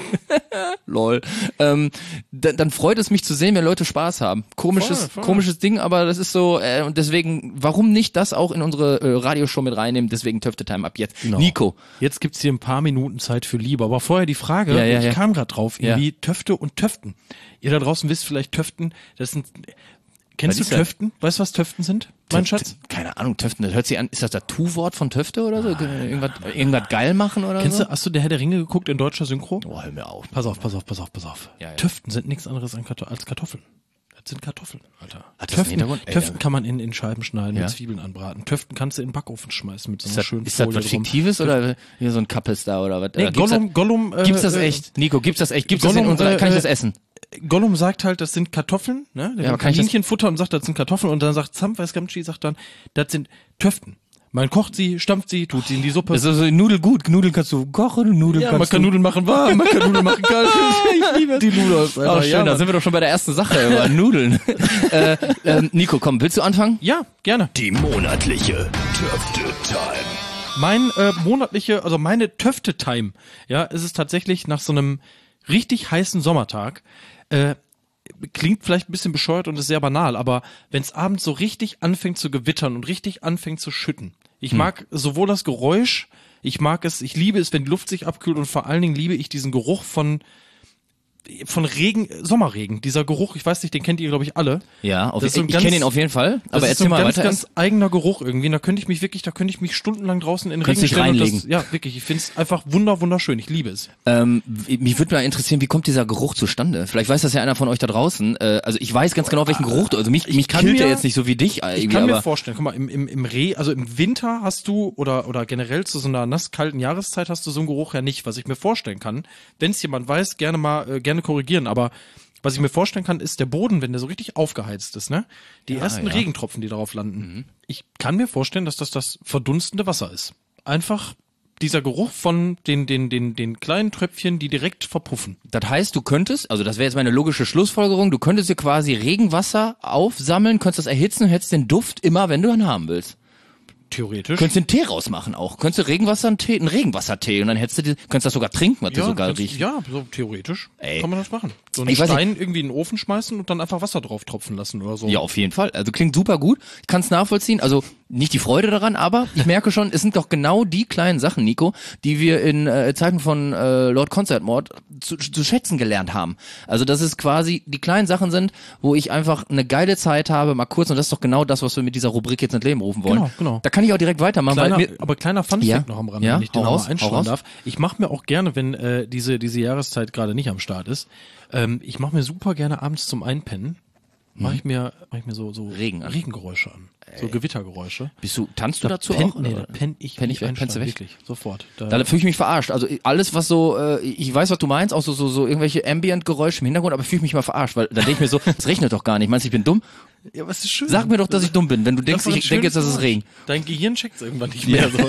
lol, ähm, dann, dann freut es mich zu sehen, wenn Leute Spaß haben. Komisches, Voll, voll. komisches Ding, aber das ist so, äh, und deswegen, warum nicht das auch in unsere äh, Radioshow mit reinnehmen? Deswegen Töfte-Time ab jetzt. Genau. Nico, Jetzt gibt's hier ein paar Minuten Zeit für Liebe. Aber vorher die Frage, Ja, ja, ich ja. kam gerade drauf, Ja. irgendwie Töfte und Töften. Ihr da draußen wisst vielleicht Töften, das sind, kennst Was du ist das? Töften? Weißt du, was Töften sind, mein Tö- Schatz? Keine Ahnung, Töften, das hört sich an, ist das das Tu-Wort von Töfte oder so? Irgendwas, irgendwas geil machen oder Kennst so? du, hast du der Herr der Ringe geguckt in deutscher Synchro? Oh, hör mir auf. Pass auf, pass auf, pass auf, pass auf. Ja, ja. Töften sind nichts anderes an Karto- als Kartoffeln. Das sind Kartoffeln, Alter. Hat das einen Töften, Hintergrund? Ey, Töften ja. kann man in, in Scheiben schneiden, Ja. mit Zwiebeln anbraten. Töften kannst du in den Backofen schmeißen mit so Ist einer das, schönen ist das Folie was drum. Fiktives oder hier so ein Kappes da oder was? Nee, Äh, gibt's Gollum, Gollum, äh, das, gibt's das äh, echt? Nico, gibt's das echt? Gibt's das in Gollum, unserer, äh, kann ich äh, das essen? Gollum sagt halt, das sind Kartoffeln, ne? Der Ja, aber ja, kann ich das- Kaninchenfutter und sagt, das sind Kartoffeln und dann sagt Samwise Gamgee, sagt dann, das sind Töften. Man kocht sie, stampft sie, tut sie in die Suppe. Das ist so Nudel gut. Nudeln kannst du kochen, Nudeln ja, kannst man kann du... Nudeln machen warm, man kann Nudeln machen kalt. Ich liebe die Nudeln. Oh, schön, da sind wir doch schon bei der ersten Sache, über Nudeln. äh, ähm, Nico, komm, willst du anfangen? Ja, gerne. Die monatliche Töfte-Time. Mein äh, monatliche, also meine Töfte-Time, ja, ist es tatsächlich nach so einem richtig heißen Sommertag, äh, klingt vielleicht ein bisschen bescheuert und ist sehr banal, aber wenn es abends so richtig anfängt zu gewittern und richtig anfängt zu schütten. Ich mag sowohl das Geräusch, ich mag es, ich liebe es, wenn die Luft sich abkühlt und vor allen Dingen liebe ich diesen Geruch von von Regen, Sommerregen, dieser Geruch, ich weiß nicht, den kennt ihr, glaube ich, alle. Ja, auf Das ist so ein ich ganz- kenne ihn auf jeden Fall, Das aber ist erzähl so ein mal ganz, weiter. ganz eigener Geruch irgendwie. Da könnte ich mich wirklich, da könnte ich mich stundenlang draußen in den Könntest Regen dich stellen. Und reinlegen. das, ja, wirklich. Ich finde es einfach wunder, wunderschön. Ich liebe es. Ähm, w- mich würde mal interessieren, wie kommt dieser Geruch zustande? Vielleicht weiß das ja einer von euch da draußen. Äh, also ich weiß ganz genau, welchen Geruch du, also mich, mich kann killt der mir- jetzt nicht so wie dich äh, Ich irgendwie, kann mir aber vorstellen, guck mal, im, im, im Reh, also im Winter hast du, oder, oder generell zu so einer nasskalten Jahreszeit hast du so einen Geruch ja nicht, was ich mir vorstellen kann. Wenn es jemand weiß, gerne mal, äh, gerne korrigieren, aber was ich mir vorstellen kann, ist der Boden, wenn der so richtig aufgeheizt ist, ne? Die Ja, ersten ja. Regentropfen, die darauf landen. Ich kann mir vorstellen, dass das das verdunstende Wasser ist. Einfach dieser Geruch von den, den, den, den kleinen Tröpfchen, die direkt verpuffen. das heißt, du könntest, also das wäre jetzt meine logische Schlussfolgerung, du könntest dir quasi Regenwasser aufsammeln, könntest das erhitzen und hättest den Duft immer, wenn du einen haben willst. Theoretisch. Könntest den Tee rausmachen auch. Könntest du Regenwasser, einen Tee, einen Regenwassertee und dann hättest du die, könntest das sogar trinken, was dir so geil kannst- riecht. ja, so theoretisch Ey. kann man das machen. So einen Ich weiß Stein irgendwie in den Ofen schmeißen und dann einfach Wasser drauf tropfen lassen oder so. Ja, auf jeden Fall. Also klingt super gut. Ich kann es nachvollziehen. Also nicht die Freude daran, aber ich merke schon, es sind doch genau die kleinen Sachen, Nico, die wir in äh, Zeiten von äh, Lord Concertmord zu, zu schätzen gelernt haben. Also dass es quasi die kleinen Sachen sind, wo ich einfach eine geile Zeit habe, mal kurz, und das ist doch genau das, was wir mit dieser Rubrik jetzt ins Leben rufen wollen. Genau, genau. Da kann ich auch direkt weitermachen, Kleiner, weil mir, aber kleiner Funfact Ja. noch am Rande, Ja, wenn ich den hau noch raus, mal hau einstreuen raus. darf. Ich mache mir auch gerne, wenn äh, diese diese Jahreszeit gerade nicht am Start ist, ähm, ich mache mir super gerne abends zum Einpennen, mache ich mir mach ich mir so so Regen an. Regengeräusche an, so Gewittergeräusche. bist du, tanzt du dazu penn, auch? nee, oder? da penn ich Penn wie ich weg, ein pennst du Stein, weg? wirklich, sofort. Da, Da fühle ich mich verarscht. Also alles, was so, äh, ich weiß, was du meinst, auch so, so, so irgendwelche Ambient-Geräusche im Hintergrund, aber fühle ich mich mal verarscht, weil da denke ich mir so, es regnet doch gar nicht. Meinst du, ich bin dumm? ja, was ist schön. Sag mir doch, dass ich dumm bin, wenn du denkst, Das ist ich doch ein denke jetzt, dass es schönes Regen. Geräusch. Dein Gehirn checkt es irgendwann nicht mehr. So.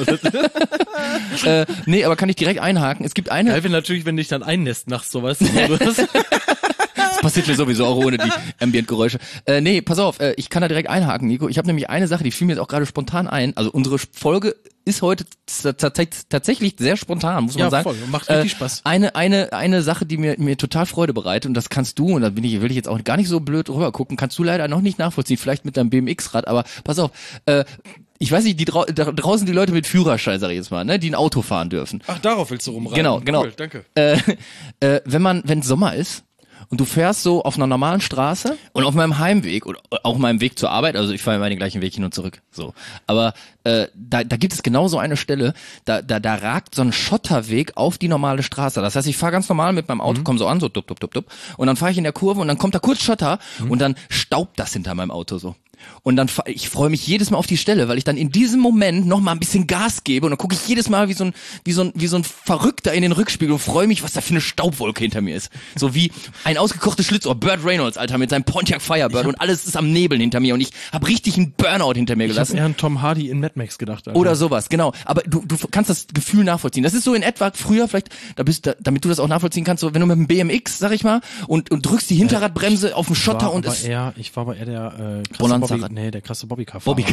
Das Äh, nee, aber kann ich direkt einhaken. Es gibt eine, geil, wenn natürlich, wenn dich dann einnässt nachts, so weißt du. So, das, Das passiert mir sowieso auch ohne die Ambient-Geräusche. Äh, nee, pass auf, äh, ich kann da direkt einhaken, Nico. Ich habe nämlich eine Sache, die fiel mir jetzt auch gerade spontan ein. Also unsere Folge ist heute tatsächlich sehr spontan, muss man ja, sagen. Voll. Macht richtig äh, Spaß. Eine, eine, eine Sache, die mir, mir total Freude bereitet, und das kannst du, und da bin ich, will ich jetzt auch gar nicht so blöd rüber gucken, kannst du leider noch nicht nachvollziehen, vielleicht mit deinem B M X-Rad, aber pass auf, äh, ich weiß nicht, die drau da draußen die Leute mit Führerschein, sag ich jetzt mal, ne, die ein Auto fahren dürfen. Ach, darauf willst du rumreiten. Genau, genau. Cool, danke. Äh, äh, wenn man, wenn Sommer ist und du fährst so auf einer normalen Straße und auf meinem Heimweg oder auch meinem Weg zur Arbeit, also ich fahre immer den gleichen Weg hin und zurück, so. Aber äh, da, da gibt es genau so eine Stelle, da, da, da ragt so ein Schotterweg auf die normale Straße. Das heißt, ich fahre ganz normal mit meinem Auto, mhm. komme so an, so dup, dup, dup, dup, und dann fahre ich in der Kurve und dann kommt da kurz Schotter mhm. und dann staubt das hinter meinem Auto so. Und dann, ich freue mich jedes Mal auf die Stelle, weil ich dann in diesem Moment noch mal ein bisschen Gas gebe und dann gucke ich jedes Mal wie so ein, wie so ein, wie so ein Verrückter in den Rückspiegel und freue mich, was da für eine Staubwolke hinter mir ist. So wie ein ausgekochtes Schlitzohr, Burt Reynolds, Alter, mit seinem Pontiac Firebird hab, und alles ist am Nebeln hinter mir und ich habe richtig einen Burnout hinter mir gelassen. Ich habe eher an Tom Hardy in Mad Max gedacht. Alter. Oder sowas, genau. Aber du, du kannst das Gefühl nachvollziehen. Das ist so in etwa früher vielleicht, da bist, da, damit du das auch nachvollziehen kannst, so wenn du mit dem B M X, sag ich mal, und, und drückst die Hinterradbremse äh, auf den Schotter und es. Eher, ich war aber eher der äh, krasse Bobby, nee, der krasse Bobbycar. Bobbycar.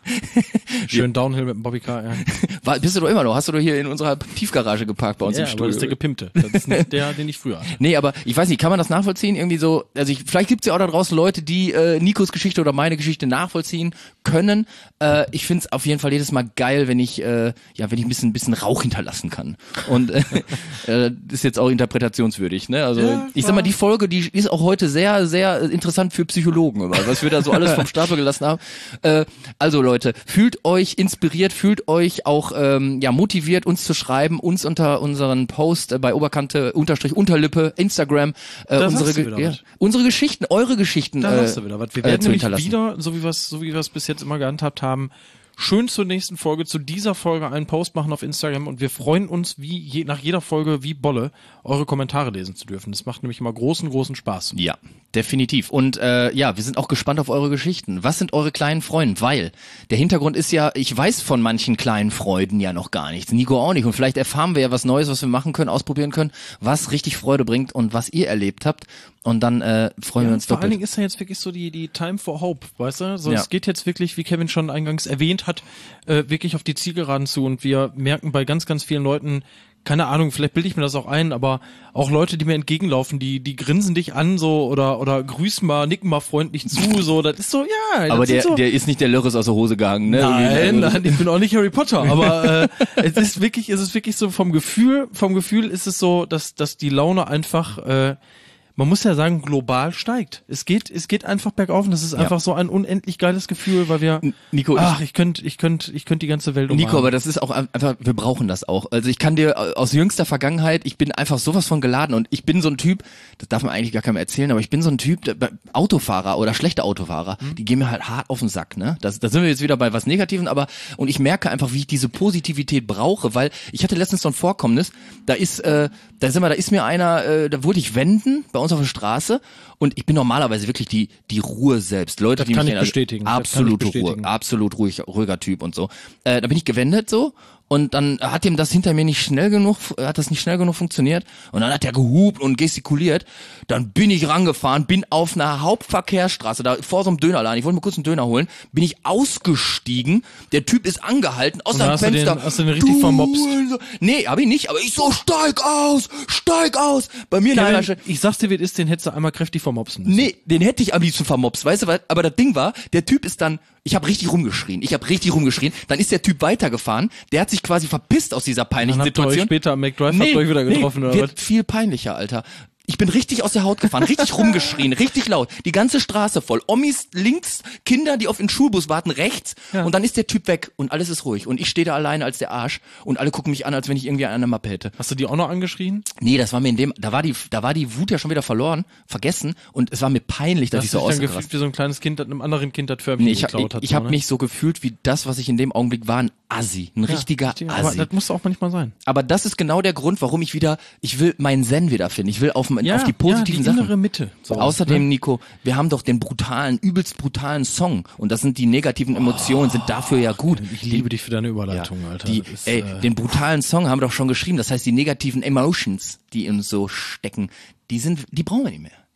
Schön Downhill mit dem Bobbycar, ja. War, bist du doch immer noch, hast du doch hier in unserer Tiefgarage geparkt bei uns ja, im Studio. Aber das ist der gepimpte. Das ist nicht der, den ich früher hatte. Nee, aber ich weiß nicht, kann man das nachvollziehen? Irgendwie so, also ich, vielleicht gibt's ja auch da draußen Leute, die äh, Nikos Geschichte oder meine Geschichte nachvollziehen können. Äh, ich find's auf jeden Fall jedes Mal geil, wenn ich, äh, ja, wenn ich ein bisschen, ein bisschen Rauch hinterlassen kann. Und äh, äh, ist jetzt auch interpretationswürdig, ne? Also ja, ich sag mal, die Folge, die ist auch heute sehr, sehr interessant für Psychologen, immer, was wir da so alles vom Stapel gelassen haben. Äh, also Leute, fühlt euch inspiriert, fühlt euch auch ähm, ja motiviert, uns zu schreiben, uns unter unseren Post äh, bei Oberkante unterstrich Unterlippe Instagram äh, unsere Ge ja, unsere Geschichten, eure Geschichten. Da äh, hast du wieder was. Wir werden äh, zu nämlich wieder, so wie wir es so wie wir es bis jetzt immer gehandhabt haben, schön zur nächsten Folge, zu dieser Folge einen Post machen auf Instagram und wir freuen uns wie je, nach jeder Folge wie Bolle, eure Kommentare lesen zu dürfen. Das macht nämlich immer großen, großen Spaß. Ja, definitiv. Und äh, ja, wir sind auch gespannt auf eure Geschichten. Was sind eure kleinen Freuden? Weil der Hintergrund ist ja, ich weiß von manchen kleinen Freuden ja noch gar nichts. Nico auch nicht. Und vielleicht erfahren wir ja was Neues, was wir machen können, ausprobieren können, was richtig Freude bringt und was ihr erlebt habt. Und dann äh, freuen ja, wir uns vor doppelt. Vor allen Dingen ist ja jetzt wirklich so die die Time for Hope, weißt du? So, ja. Es geht jetzt wirklich, wie Kevin schon eingangs erwähnt hat, äh, wirklich auf die Zielgeraden zu und wir merken bei ganz, ganz vielen Leuten, keine Ahnung, vielleicht bilde ich mir das auch ein, aber auch Leute, die mir entgegenlaufen, die die grinsen dich an so oder oder grüßen mal, nicken mal freundlich zu, so, das ist so, ja. Aber der so, der ist nicht der Lörres aus der Hose gegangen, ne? Nein, nein, ich bin auch nicht Harry Potter, aber äh, es ist wirklich, es ist wirklich so vom Gefühl, vom Gefühl ist es so, dass dass die Laune einfach äh, man muss ja sagen, global steigt. Es geht, es geht einfach bergauf und das ist ja. einfach so ein unendlich geiles Gefühl, weil wir, Nico, ach, ich könnte, ich könnte, ich könnte die ganze Welt umarmen. Nico, aber das ist auch einfach, wir brauchen das auch. Also ich kann dir aus jüngster Vergangenheit, ich bin einfach sowas von geladen und ich bin so ein Typ, das darf man eigentlich gar keinem erzählen, aber ich bin so ein Typ, der, Autofahrer oder schlechte Autofahrer, mhm. die gehen mir halt hart auf den Sack, ne? Das, da sind wir jetzt wieder bei was Negativen, aber, und ich merke einfach, wie ich diese Positivität brauche, weil ich hatte letztens so ein Vorkommnis, da ist, äh, da sind wir, da ist mir einer, äh, da wollte ich wenden, bei uns auf der Straße, und ich bin normalerweise wirklich die die Ruhe selbst. Leute, das die kann mich ich also, bestätigen. absolute das kann ich bestätigen. Ruhe, absolut ruhig, ruhiger Typ und so. Äh, da bin ich gewendet so und dann hat ihm das hinter mir nicht schnell genug, hat das nicht schnell genug funktioniert und dann hat er gehupt und gestikuliert. Dann bin ich rangefahren, bin auf einer Hauptverkehrsstraße, da vor so einem Dönerladen, ich wollte mir kurz einen Döner holen, bin ich ausgestiegen, der Typ ist angehalten, aus seinem Fenster. Den, hast du den richtig du, vermopst? Nee, hab ich nicht, aber ich so, steig aus, steig aus. Bei mir Kevin, in der ich sag's dir, wie es ist, den hättest du einmal kräftig vermopsen müssen. Nee, den hätte ich am liebsten vermopst, weißt du was? Aber das Ding war, der Typ ist dann, ich habe richtig rumgeschrien, ich habe richtig rumgeschrien, dann ist der Typ weitergefahren, der hat sich quasi verpisst aus dieser peinlichen dann habt ihr euch Situation. später am McDrive nee, habt ihr euch wieder getroffen, nee, oder wird was? Viel peinlicher, Alter. Ich bin richtig aus der Haut gefahren, richtig rumgeschrien, richtig laut. Die ganze Straße voll. Omis links, Kinder, die auf den Schulbus warten, rechts. Ja. Und dann ist der Typ weg und alles ist ruhig. Und ich stehe da alleine als der Arsch und alle gucken mich an, als wenn ich irgendwie eine Mappe hätte. Hast du die auch noch angeschrien? Nee, das war mir in dem, da war die, da war die Wut ja schon wieder verloren, vergessen und es war mir peinlich, dass Hast ich so du dich dann ausgerastet gefühlt wie so ein kleines Kind, das einem anderen Kind das Förmchen nee, ich geklaut hab, hat. Ich, ich so, habe ne? mich so gefühlt wie das, was ich in dem Augenblick war, ein Assi, ein ja, richtiger richtig, Assi. Aber das muss auch manchmal sein. Aber das ist genau der Grund, warum ich wieder, ich will meinen Zen wieder finden. Ich will auf, Ja, auf die positiven ja, die Sachen. innere Mitte. So, Außerdem, ne? Nico, wir haben doch den brutalen, übelst brutalen Song und das sind die negativen Emotionen, sind dafür ja gut. Ich liebe dich für deine Überleitung, Ja, Alter. die, Das ist, ey, äh, den brutalen Song haben wir doch schon geschrieben. Das heißt, die negativen Emotions, die uns so stecken, die sind, die brauchen wir nicht mehr.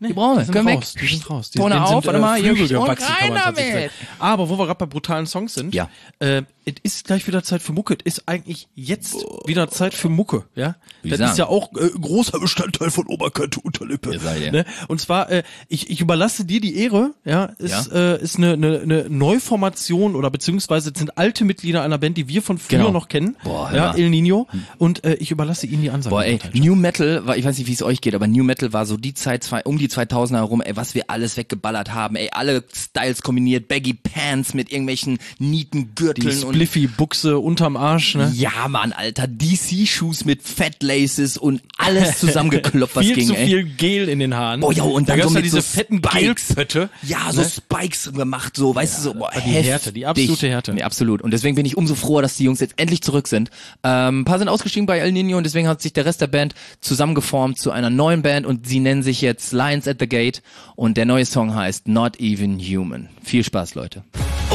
Die brauchen wir. Die sind Können raus, weg. die sind raus. Die, Tone denen auf, sind, warte äh, mal, hier Flügel und gewachsen, kann man rein tatsächlich damit. sagen. Aber wo wir gerade bei brutalen Songs sind, Ja. äh, es ist gleich wieder Zeit für Mucke. Es ist eigentlich jetzt wieder Zeit für Mucke, ja? Wie Das sagen. ist ja auch äh, großer Bestandteil von Oberkante, Unterlippe. Ihr seid ja. Ne? Und zwar, äh, ich, ich überlasse dir die Ehre, ja, ist, Ja. Äh, ist eine, eine, eine Neuformation oder beziehungsweise es sind alte Mitglieder einer Band, die wir von früher Genau. noch kennen. Boah, hör ja, mal. El Nino. Und äh, ich überlasse ihnen die Ansage. Boah, ey, New Metal, war, ich weiß nicht, wie es euch geht, aber New Metal war so die Zeit, zwei, um die zweitausender herum, ey, was wir alles weggeballert haben, ey, alle Styles kombiniert, Baggy Pants mit irgendwelchen nieten die Gürteln und Spliffy-Buchse unterm Arsch, ne? ja, Mann, Alter, D C-Shoes mit Fat Laces und alles zusammengekloppt, was viel ging, zu ey. viel Gel in den Haaren. Boah, ja, und da dann gab's so ja mit diese so fetten Spikes. Gelpötte. Ja, so Ne? Spikes gemacht, so, weißt du, so, boah, war die Härte, die absolute Härte. Nee, absolut. Und deswegen bin ich umso froher, dass die Jungs jetzt endlich zurück sind. Ähm, ein paar sind ausgestiegen bei El Nino und deswegen hat sich der Rest der Band zusammengeformt zu einer neuen Band und sie nennen sich jetzt Lions at the Gate und der neue Song heißt Not Even Human. Viel Spaß, Leute.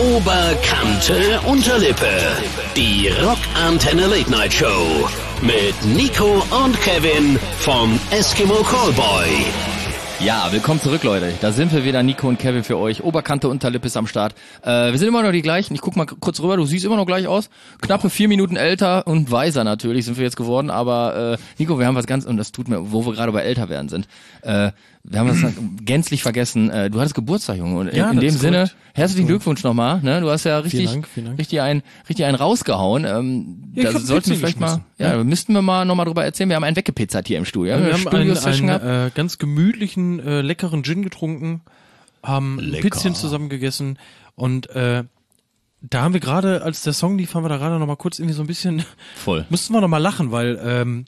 Oberkante Unterlippe. Die Rockantenne Late Night Show. Mit Nico und Kevin vom Eskimo Callboy. Ja, willkommen zurück, Leute. Da sind wir wieder, Nico und Kevin für euch. Oberkante Unterlippe ist am Start. Äh, wir sind immer noch die gleichen. Ich guck mal kurz rüber, du siehst immer noch gleich aus. Knappe vier Minuten älter und weiser natürlich sind wir jetzt geworden. Aber äh, Nico, wir haben was ganz, und das tut mir, wo wir gerade bei älter werden sind, äh, wir haben das gänzlich vergessen. Äh, du hattest Geburtstag, Junge. Und Ja, in, in das dem ist Sinne, korrekt. herzlichen Glückwunsch nochmal. Ne? Du hast ja richtig, Dank, vielen Dank. richtig einen, richtig einen rausgehauen. Ähm, Ja, ich da hab sollten wir Pizza vielleicht mal, geschmissen. ja, da müssten wir mal nochmal drüber erzählen. Wir haben einen weggepizzert hier im Studio. Wir eine haben einen, Studio-Session gehabt. einen äh, ganz gemütlichen, äh, leckeren Gin getrunken, haben ein Pizzchen zusammen gegessen und äh, da haben wir gerade, als der Song lief, haben wir da gerade noch mal kurz irgendwie so ein bisschen, Voll. mussten wir noch mal lachen, weil ähm,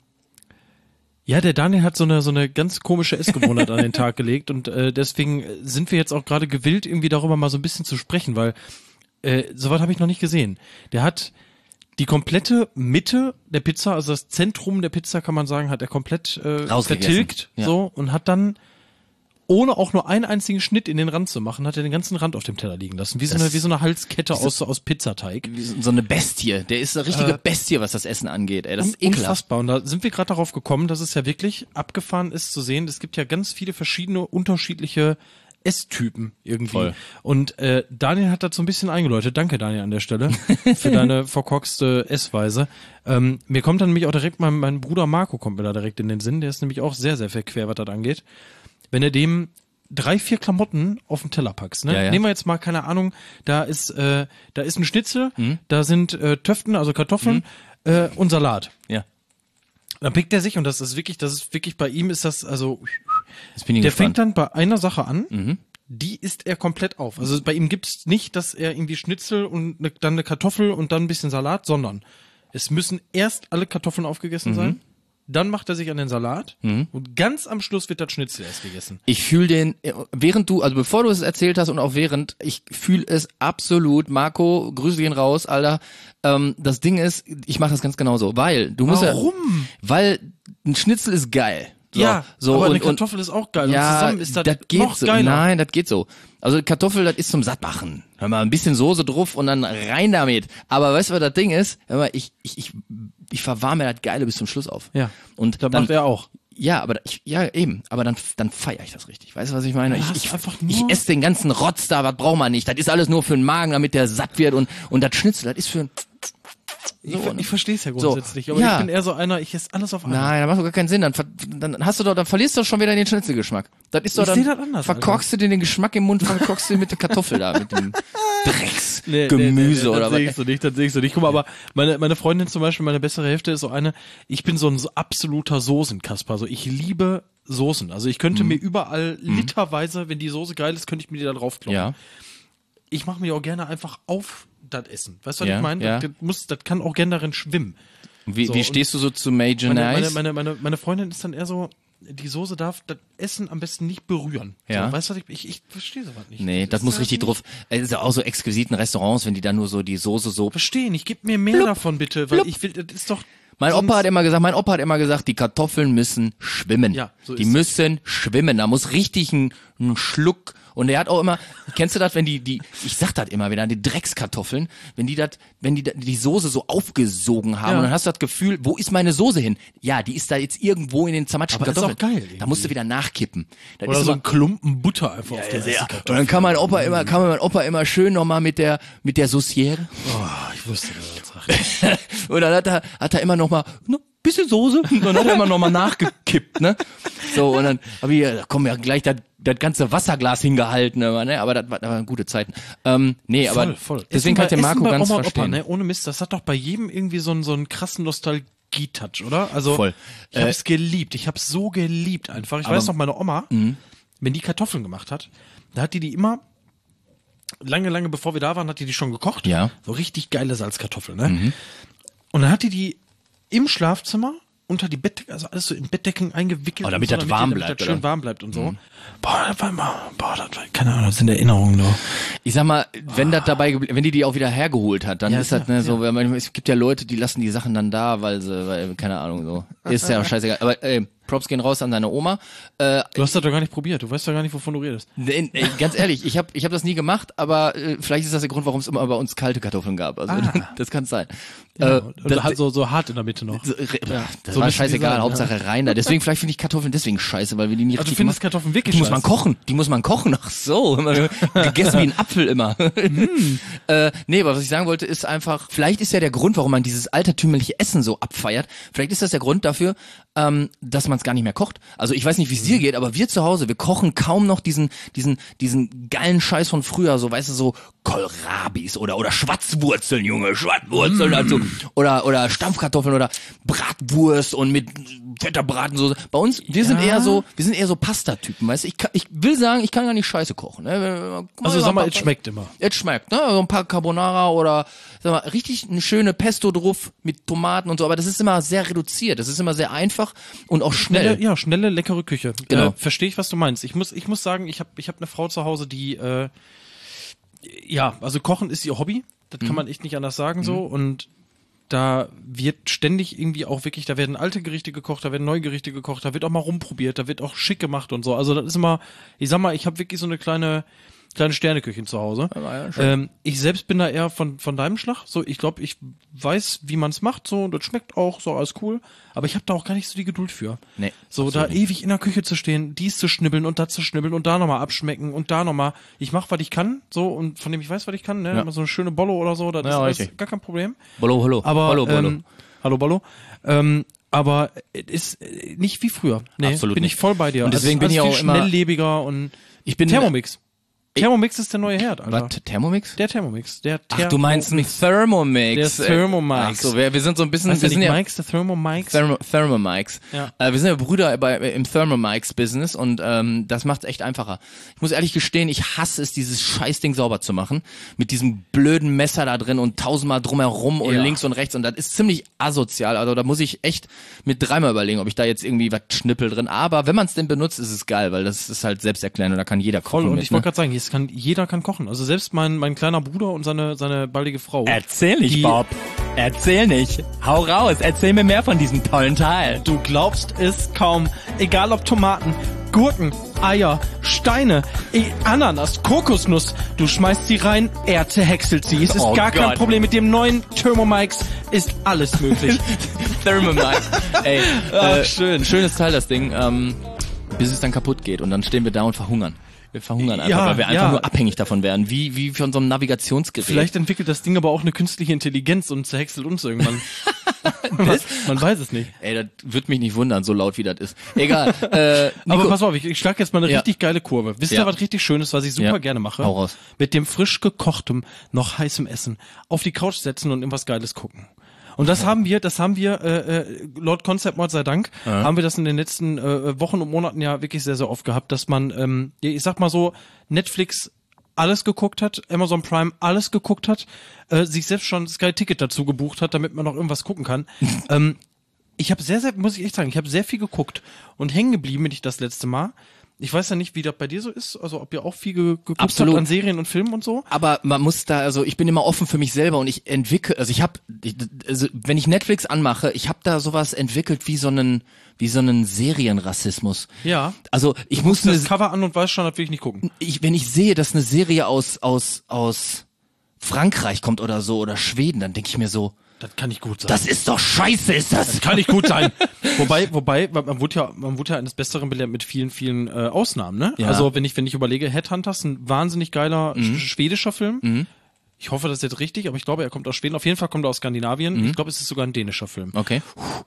ja, der Daniel hat so eine so eine ganz komische Essgewohnheit an den Tag gelegt und äh, deswegen sind wir jetzt auch gerade gewillt, irgendwie darüber mal so ein bisschen zu sprechen, weil äh, soweit habe ich noch nicht gesehen. Der hat die komplette Mitte der Pizza, also das Zentrum der Pizza, kann man sagen, hat er komplett äh, Rausgegessen. vertilgt, Ja. so, und hat dann, ohne auch nur einen einzigen Schnitt in den Rand zu machen, hat er den ganzen Rand auf dem Teller liegen lassen. Wie so Das- eine, wie so eine Halskette aus, aus Pizzateig. Wie so so eine Bestie. Der ist eine richtige Bestie, was das Essen angeht. Ey, das ist Un- ekelhaft. Unfassbar. Und da sind wir gerade darauf gekommen, dass es ja wirklich abgefahren ist zu sehen. Es gibt ja ganz viele verschiedene, unterschiedliche Esstypen irgendwie. Voll. Und äh, Daniel hat dazu ein bisschen eingeläutet. Danke, Daniel, an der Stelle für deine verkorkste Essweise. Ähm, mir kommt dann nämlich auch direkt mein, mein Bruder Marco kommt mir da direkt in den Sinn. Der ist nämlich auch sehr, sehr verquer, was das angeht. Wenn er dem drei, vier Klamotten auf den Teller packst, ne? Ja, ja. Nehmen wir jetzt mal, keine Ahnung, da ist, äh, da ist ein Schnitzel, Mhm. da sind äh, Töften, also Kartoffeln, äh, und Salat. Ja. Dann pickt er sich, und das ist wirklich, das ist wirklich, bei ihm ist das, also, Jetzt bin ich der gespannt. fängt dann bei einer Sache an, Mhm. die isst er komplett auf. Also bei ihm gibt's nicht, dass er irgendwie Schnitzel und ne, dann eine Kartoffel und dann ein bisschen Salat, sondern es müssen erst alle Kartoffeln aufgegessen sein, dann macht er sich an den Salat und ganz am Schluss wird das Schnitzel erst gegessen. Ich fühle den, während du, also bevor du es erzählt hast und auch während, ich fühle es absolut. Marco, Grüße gehen raus, Alter. Ähm, das Ding ist, ich mache das ganz genauso, weil du musst Warum? ja, weil ein Schnitzel ist geil. So, ja, so aber und, eine Kartoffel ist auch geil. Ja, und zusammen ist das, das geht noch so. geiler. Nein, das geht so. Also Kartoffel, das ist zum Sattmachen. Hör mal, ein bisschen Soße drauf und dann rein damit. Aber weißt du, was das Ding ist? Hör mal, ich, ich, ich, ich verwarme das Geile bis zum Schluss auf. Ja, Und das dann, macht er auch. ja, aber ich, ja eben, aber dann dann feiere ich das richtig. Weißt du, was ich meine? Du Ich, hast ich, einfach ich nur- esse den ganzen Rotz da, was braucht man nicht. Das ist alles nur für den Magen, damit der satt wird und und das Schnitzel, das ist für ein Ich, so, ver- ich verstehe es ja So, grundsätzlich, aber ja. ich bin eher so einer, ich esse alles auf einmal. Nein, das macht doch gar keinen Sinn. Dann, ver- dann hast du doch, dann verlierst du doch schon wieder den Schnitzelgeschmack. Das ist doch Ich dann seh das anders, verkorkst du dir den Geschmack im Mund, verkorkst du den mit der Kartoffel da, mit dem Drecksgemüse Nee, nee, nee, nee, oder das sehe ich was. so nicht, das sehe ich so nicht. Guck mal, aber meine, meine Freundin zum Beispiel, meine bessere Hälfte ist so eine, ich bin so ein so absoluter Soßenkasper, so ich liebe Soßen. Also ich könnte Mhm. mir überall literweise, wenn die Soße geil ist, könnte ich mir die da drauf kloppen. Ja. Ich mache mir auch gerne einfach auf das Essen. Weißt du, was Ja, ich meine? ja. Das, das, muss, das kann auch gerne darin schwimmen. Wie, So, wie und stehst du so zu Major Meine, meine, Nice? meine, meine, meine Freundin ist dann eher so, die Soße darf das Essen am besten nicht berühren. Ja. So, weißt du, was ich, ich, ich verstehe sowas nicht. Nee, das ist muss halt richtig nicht- drauf. Es ist ja auch so exquisiten Restaurants, wenn die dann nur so die Soße so. Verstehen, ich gib mir mehr davon bitte, weil ich will, das ist doch. Mein sonst- Opa hat immer gesagt, mein Opa hat immer gesagt, die Kartoffeln müssen schwimmen. Ja, so die ist es. müssen schwimmen. Da muss richtig ein einen Schluck. Und er hat auch immer, kennst du das, wenn die, die, ich sag das immer wieder, die Dreckskartoffeln, wenn die das, wenn die die Soße so aufgesogen haben, Ja. und dann hast du das Gefühl, wo ist meine Soße hin? Ja, die ist da jetzt irgendwo in den zermatschten Aber das ist Kartoffeln. auch geil irgendwie. Da musst du wieder nachkippen. Das Oder ist so immer, ein Klumpen Butter einfach auf der ja. Kartoffel. Und dann kann mein Opa immer, kann mein Opa immer schön nochmal mit der, mit der Saucière. Oh, ich wusste, dass er das sagt. Und dann hat er, hat er immer nochmal, ne, bisschen Soße, und dann hat er immer nochmal nachgekippt, ne? So, und dann hab ich, da kommen ja gleich das, das ganze Wasserglas hingehalten, immer, ne? Aber das, war- das waren gute Zeiten. Ähm, nee, aber Voll, voll. deswegen Essen kann ich den bei- Marco Essen bei ganz Oma und verstehen. Opa, ne? Ohne Mist, das hat doch bei jedem irgendwie so einen, so einen krassen Nostalgie-Touch, oder? Also, Voll. ich habe Äh, es geliebt. Ich habe es so geliebt einfach. Ich weiß noch, meine Oma, wenn die Kartoffeln gemacht hat, da hat die die immer, lange, lange bevor wir da waren, hat die die schon gekocht. Ja. So richtig geile Salzkartoffeln, ne? Und dann hat die die im Schlafzimmer unter die Bettdecke, also alles so in Bettdecken eingewickelt. Oh, damit und so, das warm die- bleibt, Damit das schön oder? warm bleibt und so. Boah, das war immer, boah, das war, keine Ahnung, das sind Erinnerungen doch. Ich sag mal, wenn das dabei, gebl- wenn die die auch wieder hergeholt hat, dann Ja, ist das, ja, ne, so, wenn man, es gibt ja Leute, die lassen die Sachen dann da, weil sie, weil, keine Ahnung, so. Ist ja scheißegal. Aber, ey, Props gehen raus an deine Oma. Äh, Du hast das doch gar nicht probiert, du weißt doch gar nicht, wovon du redest. Nee, nee, ganz ehrlich, ich habe ich hab das nie gemacht, aber äh, vielleicht ist das der Grund, warum es immer bei uns kalte Kartoffeln gab. Also das kann sein. Ja, äh, und das, halt so, so hart in der Mitte noch. so, re- das so war müssen die scheißegal, sein, Hauptsache rein da. Deswegen vielleicht finde ich Kartoffeln deswegen scheiße, weil wir die nie Also du richtig findest gemacht- Kartoffeln wirklich Die muss man scheiße? kochen, die muss man kochen. Ach so, immer gegessen wie ein Apfel immer. äh, nee, aber was ich sagen wollte, ist einfach, vielleicht ist ja der Grund, warum man dieses altertümliche Essen so abfeiert, vielleicht ist das der Grund dafür, ähm, dass man es gar nicht mehr kocht. Also ich weiß nicht, wie es dir geht, aber wir zu Hause, wir kochen kaum noch diesen, diesen, diesen geilen Scheiß von früher, so, weißt du, so Kohlrabis oder, oder Schwarzwurzeln, Junge, Schwarzwurzeln dazu. Oder, oder Stampfkartoffeln oder Bratwurst und mit fetter Bratensoße. Bei uns, wir sind Ja. eher so, wir sind eher so Pasta-Typen, weißt du. Ich, kann, ich will sagen, ich kann gar nicht scheiße kochen. Ne? Also sag mal, es schmeckt immer. Es schmeckt, ne? So ein paar Carbonara oder sag mal, richtig eine schöne Pesto drauf mit Tomaten und so, aber das ist immer sehr reduziert, das ist immer sehr einfach und auch schnell. Schnelle, ja, schnelle, leckere Küche. Genau. Äh, Verstehe ich, was du meinst. Ich muss, ich muss sagen, ich habe ich hab eine Frau zu Hause, die, äh, ja, also Kochen ist ihr Hobby. Das kann man echt nicht anders sagen so. Und da wird ständig irgendwie auch wirklich, da werden alte Gerichte gekocht, da werden neue Gerichte gekocht, da wird auch mal rumprobiert, da wird auch schick gemacht und so. Also das ist immer, ich sag mal, ich habe wirklich so eine kleine kleine Sterneküche zu Hause. ja, schön. ähm, ich selbst bin da eher von von deinem Schlag. So, ich glaube, ich weiß, wie man es macht. So, und das schmeckt auch so, alles cool. Aber ich habe da auch gar nicht so die Geduld für. Nee, So, da ewig in der Küche zu stehen, dies zu schnibbeln und das zu schnibbeln und da nochmal abschmecken und da nochmal. Ich mache, was ich kann, so, und von dem ich weiß, was ich kann, ne? Ja. Mal so eine schöne Bollo oder so, das Ja, ist alles richtig. gar kein Problem. Bollo, hallo. Aber, Bollo, Bollo. Ähm, hallo, Bollo. Ähm, aber es ist äh, nicht wie früher. Nee, Absolut bin nicht. ich voll bei dir. Und deswegen Also, bin ich also auch viel immer- schnelllebiger und Ich bin Thermomix. Thermomix ist der neue Herd, Alter. Was? Thermomix? Der Thermomix. Der Ach, du meinst ein Der Thermomix. Thermomix. Ach so, wir, wir sind so ein bisschen, Weißt wir du sind nicht, ja Mikes, der Thermomix? Thermo, Thermomix. Ja. Äh, wir sind ja Brüder bei, im Thermomix-Business und ähm, das macht es echt einfacher. Ich muss ehrlich gestehen, ich hasse es, dieses Scheißding sauber zu machen. Mit diesem blöden Messer da drin und tausendmal drumherum und Ja. links und rechts. Und das ist ziemlich asozial. Also da muss ich echt mit dreimal überlegen, ob ich da jetzt irgendwie was schnippel drin. Aber wenn man es denn benutzt, ist es geil, weil das ist halt selbsterklärend und da kann jeder kochen. Voll, und mit, ich wollte ne? gerade sagen, jetzt kann, jeder kann kochen. Also selbst mein, mein kleiner Bruder und seine, seine baldige Frau. Erzähl nicht, Die- Bob. Erzähl nicht. Hau raus. Erzähl mir mehr von diesem tollen Teil. Du glaubst es kaum. Egal ob Tomaten, Gurken, Eier, Steine, eh, Ananas, Kokosnuss. Du schmeißt sie rein, er zerhäckselt sie. Es ist Oh gar kein Gott. Problem. Mit dem neuen Thermomix ist alles möglich. Thermomix. Ey, Ach, äh, schön. Schönes Teil, das Ding, ähm, bis es dann kaputt geht und dann stehen wir da und verhungern. Wir verhungern einfach, Ja, weil wir einfach ja. nur abhängig davon werden, wie wie von so einem Navigationsgerät. Vielleicht entwickelt das Ding aber auch eine künstliche Intelligenz und zerhäckselt uns irgendwann. man, man weiß es nicht. Ey, das wird mich nicht wundern, so laut wie das ist. Egal. Äh, Nico, Aber pass auf, ich, ich schlage jetzt mal eine Ja. richtig geile Kurve. Wisst ihr, Ja. was richtig Schönes, was ich super Ja. gerne mache? Hau raus. Mit dem frisch gekochtem, noch heißem Essen auf die Couch setzen und irgendwas Geiles gucken. Und das haben wir, das haben wir, äh, äh, Lord Concept Mod sei Dank, haben wir das in den letzten äh, Wochen und Monaten ja wirklich sehr, sehr oft gehabt, dass man, ähm, ja, ich sag mal so, Netflix alles geguckt hat, Amazon Prime alles geguckt hat, äh, sich selbst schon Sky Ticket dazu gebucht hat, damit man noch irgendwas gucken kann. ähm, ich habe sehr, sehr, muss ich echt sagen, ich habe sehr viel geguckt und hängen geblieben bin ich das letzte Mal Ich weiß ja nicht, wie das bei dir so ist, also ob ihr auch viel ge geguckt Absolut. habt an Serien und Filmen und so. Aber man muss da, also ich bin immer offen für mich selber und ich entwickle, also ich habe, also wenn ich Netflix anmache, ich habe da sowas entwickelt wie so einen, wie so einen Serienrassismus. Ja. Also ich muss eine, Das Cover an und weiß schon, das will ich nicht gucken. ich, wenn ich sehe, dass eine Serie aus aus aus Frankreich kommt oder so oder Schweden, dann denke ich mir so, Das kann nicht gut sein. das ist doch scheiße, ist das? Das kann nicht gut sein. wobei, wobei, man wurde ja, man wurde ja eines Besseren belehrt mit vielen, vielen äh, Ausnahmen, ne? Ja. Also wenn ich, wenn ich überlege, Headhunters, ein wahnsinnig geiler Mhm. sch- schwedischer Film. Mhm. Ich hoffe, das ist jetzt richtig, aber ich glaube, er kommt aus Schweden. Auf jeden Fall kommt er aus Skandinavien. Mhm. Ich glaube, es ist sogar ein dänischer Film. Okay.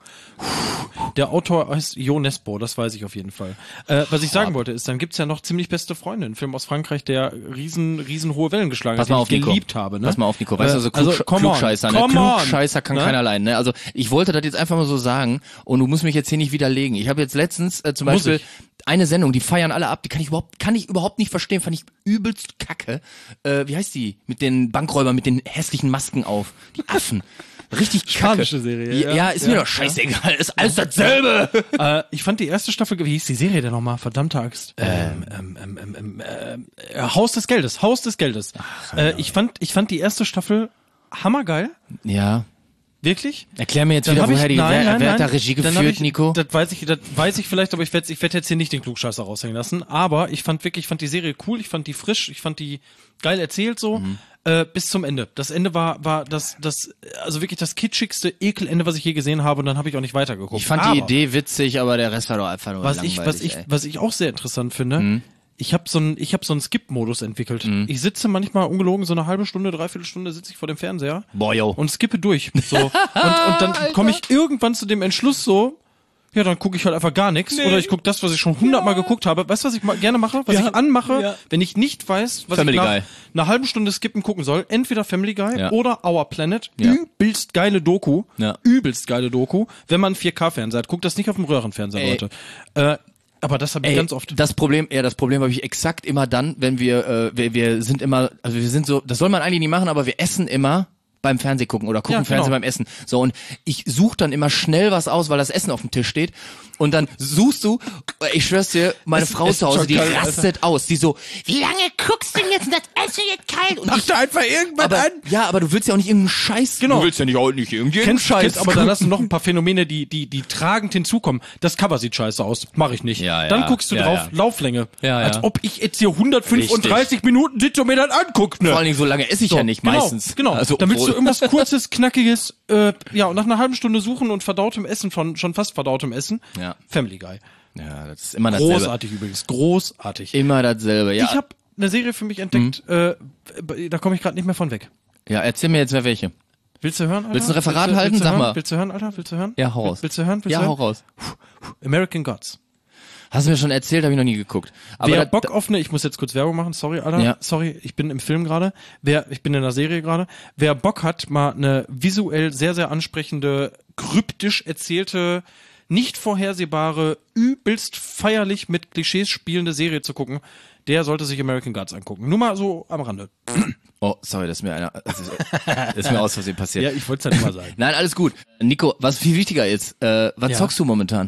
Der Autor heißt Jo Nesbo, das weiß ich auf jeden Fall. Äh, was ich sagen wollte, ist, dann gibt's ja noch Ziemlich beste Freunde, ein Film aus Frankreich, der riesen, riesen hohe Wellen geschlagen Pass hat, mal den auf, ich Nico. geliebt habe. Ne? Pass mal auf, Nico. Weißt du, also, Äh, also, Klug, come on, Klugscheißer, ne? come on. Klugscheißer kann Ne? keiner allein, ne? Also, ich wollte das jetzt einfach mal so sagen und du musst mich jetzt hier nicht widerlegen. Ich habe jetzt letztens äh, zum Muss Beispiel ich? eine Sendung, die feiern alle ab, die kann ich überhaupt, kann ich überhaupt nicht verstehen, fand ich übelst kacke. Äh, wie heißt die? Mit den Bankräubern, mit den hässlichen Masken auf. Die Affen. Richtig kacke. Spanische Serie, Ja, ja. ja ist mir Ja, doch scheißegal. Ist alles dasselbe. Äh, ich fand die erste Staffel, wie hieß die Serie denn nochmal? Verdammte Axt. Ähm, ähm, ähm, ähm, ähm, äh, Haus des Geldes, Haus des Geldes. äh, ich fand, ich fand die erste Staffel hammergeil. Ja. Wirklich? Erklär mir jetzt Dann wieder, hab ich- woher die, nein, wer, nein, wer hat da nein. Regie Dann hab geführt, ich, Nico? Das weiß ich, das weiß ich vielleicht, aber ich werde ich werd jetzt hier nicht den Klugscheißer raushängen lassen. Aber ich fand wirklich, ich fand die Serie cool, ich fand die frisch, ich fand die geil erzählt so, Mhm. äh, bis zum Ende. Das Ende war, war das, das, also wirklich das kitschigste Ekelende, was ich je gesehen habe, und dann habe ich auch nicht weitergeguckt. Ich fand aber die Idee witzig, aber der Rest war doch einfach nur was langweilig. ich, was ich, ey. was ich auch sehr interessant finde, Mhm. ich habe so einen, ich habe so einen Skip-Modus entwickelt. Mhm. Ich sitze manchmal ungelogen so eine halbe Stunde, dreiviertel Stunde sitze ich vor dem Fernseher Boah, yo. und skippe durch. So. und, und dann komme ich irgendwann zu dem Entschluss so, ja, dann gucke ich halt einfach gar nichts. Nee. Oder ich gucke das, was ich schon hundertmal geguckt habe. Weißt du, was ich mal gerne mache? Was Ja. ich anmache, Ja. wenn ich nicht weiß, was Family ich nach Guy. einer halben Stunde skippen gucken soll. Entweder Family Guy Ja. oder Our Planet. Ja. Übelst geile Doku. Ja. Übelst geile Doku. Wenn man vier K-Fernseher hat, guckt das nicht auf dem Röhrenfernseher, Ey. Leute. Äh, aber das habe ich Ey, ganz oft. Das Problem, ja, das Problem habe ich exakt immer dann, wenn wir, äh, wir, wir sind immer, also wir sind so, das soll man eigentlich nicht machen, aber wir essen immer beim Fernseh gucken oder gucken Ja, Fernsehen genau. beim Essen. So, und ich suche dann immer schnell was aus, weil das Essen auf dem Tisch steht. Und dann suchst du, ich schwör's dir, meine Es- Frau es zu Hause, ist die schon geil, rastet aus. Die so, wie lange guckst du denn jetzt und das Essen jetzt kalt? Und ich, da einfach irgendwas aber, ja, aber du willst ja auch nicht irgendeinen Scheiß. Genau. Du willst ja nicht auch nicht irgendeinen Kennst, Scheiß. kennst, aber dann hast du noch ein paar Phänomene, die, die, die tragend hinzukommen. Das Cover sieht scheiße aus. Mach ich nicht. Ja, ja. Dann guckst du Ja, drauf, ja. Lauflänge. Ja, ja. Als ob ich jetzt hier hundertfünfunddreißig Minuten sitze und mir das anguckt, ne? Vor allen Dingen so lange esse ich So, ja nicht, genau, meistens. Genau. Also, Dann willst du obwohl- irgendwas Kurzes, Knackiges, äh, ja, und nach einer halben Stunde suchen und verdautem Essen, von schon fast verdautem Essen. Ja. Family Guy. Ja, das ist immer dasselbe. Großartig übrigens. Großartig. Immer dasselbe, ja. Ich habe eine Serie für mich entdeckt, äh, da komme ich gerade nicht mehr von weg. Ja, erzähl mir jetzt wer welche. Willst du hören, Alter? Willst du ein Referat willst du, halten? Willst du Sag hören? mal. Willst du hören, Alter? Willst du hören? Ja, hau raus. Willst du hören? Willst Ja, du hau hören? raus. American Gods. Hast du mir schon erzählt, habe ich noch nie geguckt. Aber Wer da, Bock auf eine, ich muss jetzt kurz Werbung machen, sorry, Alter, Ja. sorry, ich bin im Film gerade, wer, ich bin in der Serie gerade, wer Bock hat, mal eine visuell sehr, sehr ansprechende, kryptisch erzählte, nicht vorhersehbare, übelst feierlich mit Klischees spielende Serie zu gucken, der sollte sich American Gods angucken. Nur mal so am Rande. oh, sorry, das ist mir einer, das ist, das ist mir aus Versehen passiert. Ja, ich wollte es ja nicht mal sagen. Nein, alles gut. Nico, was viel wichtiger ist, äh, was Ja. zockst du momentan?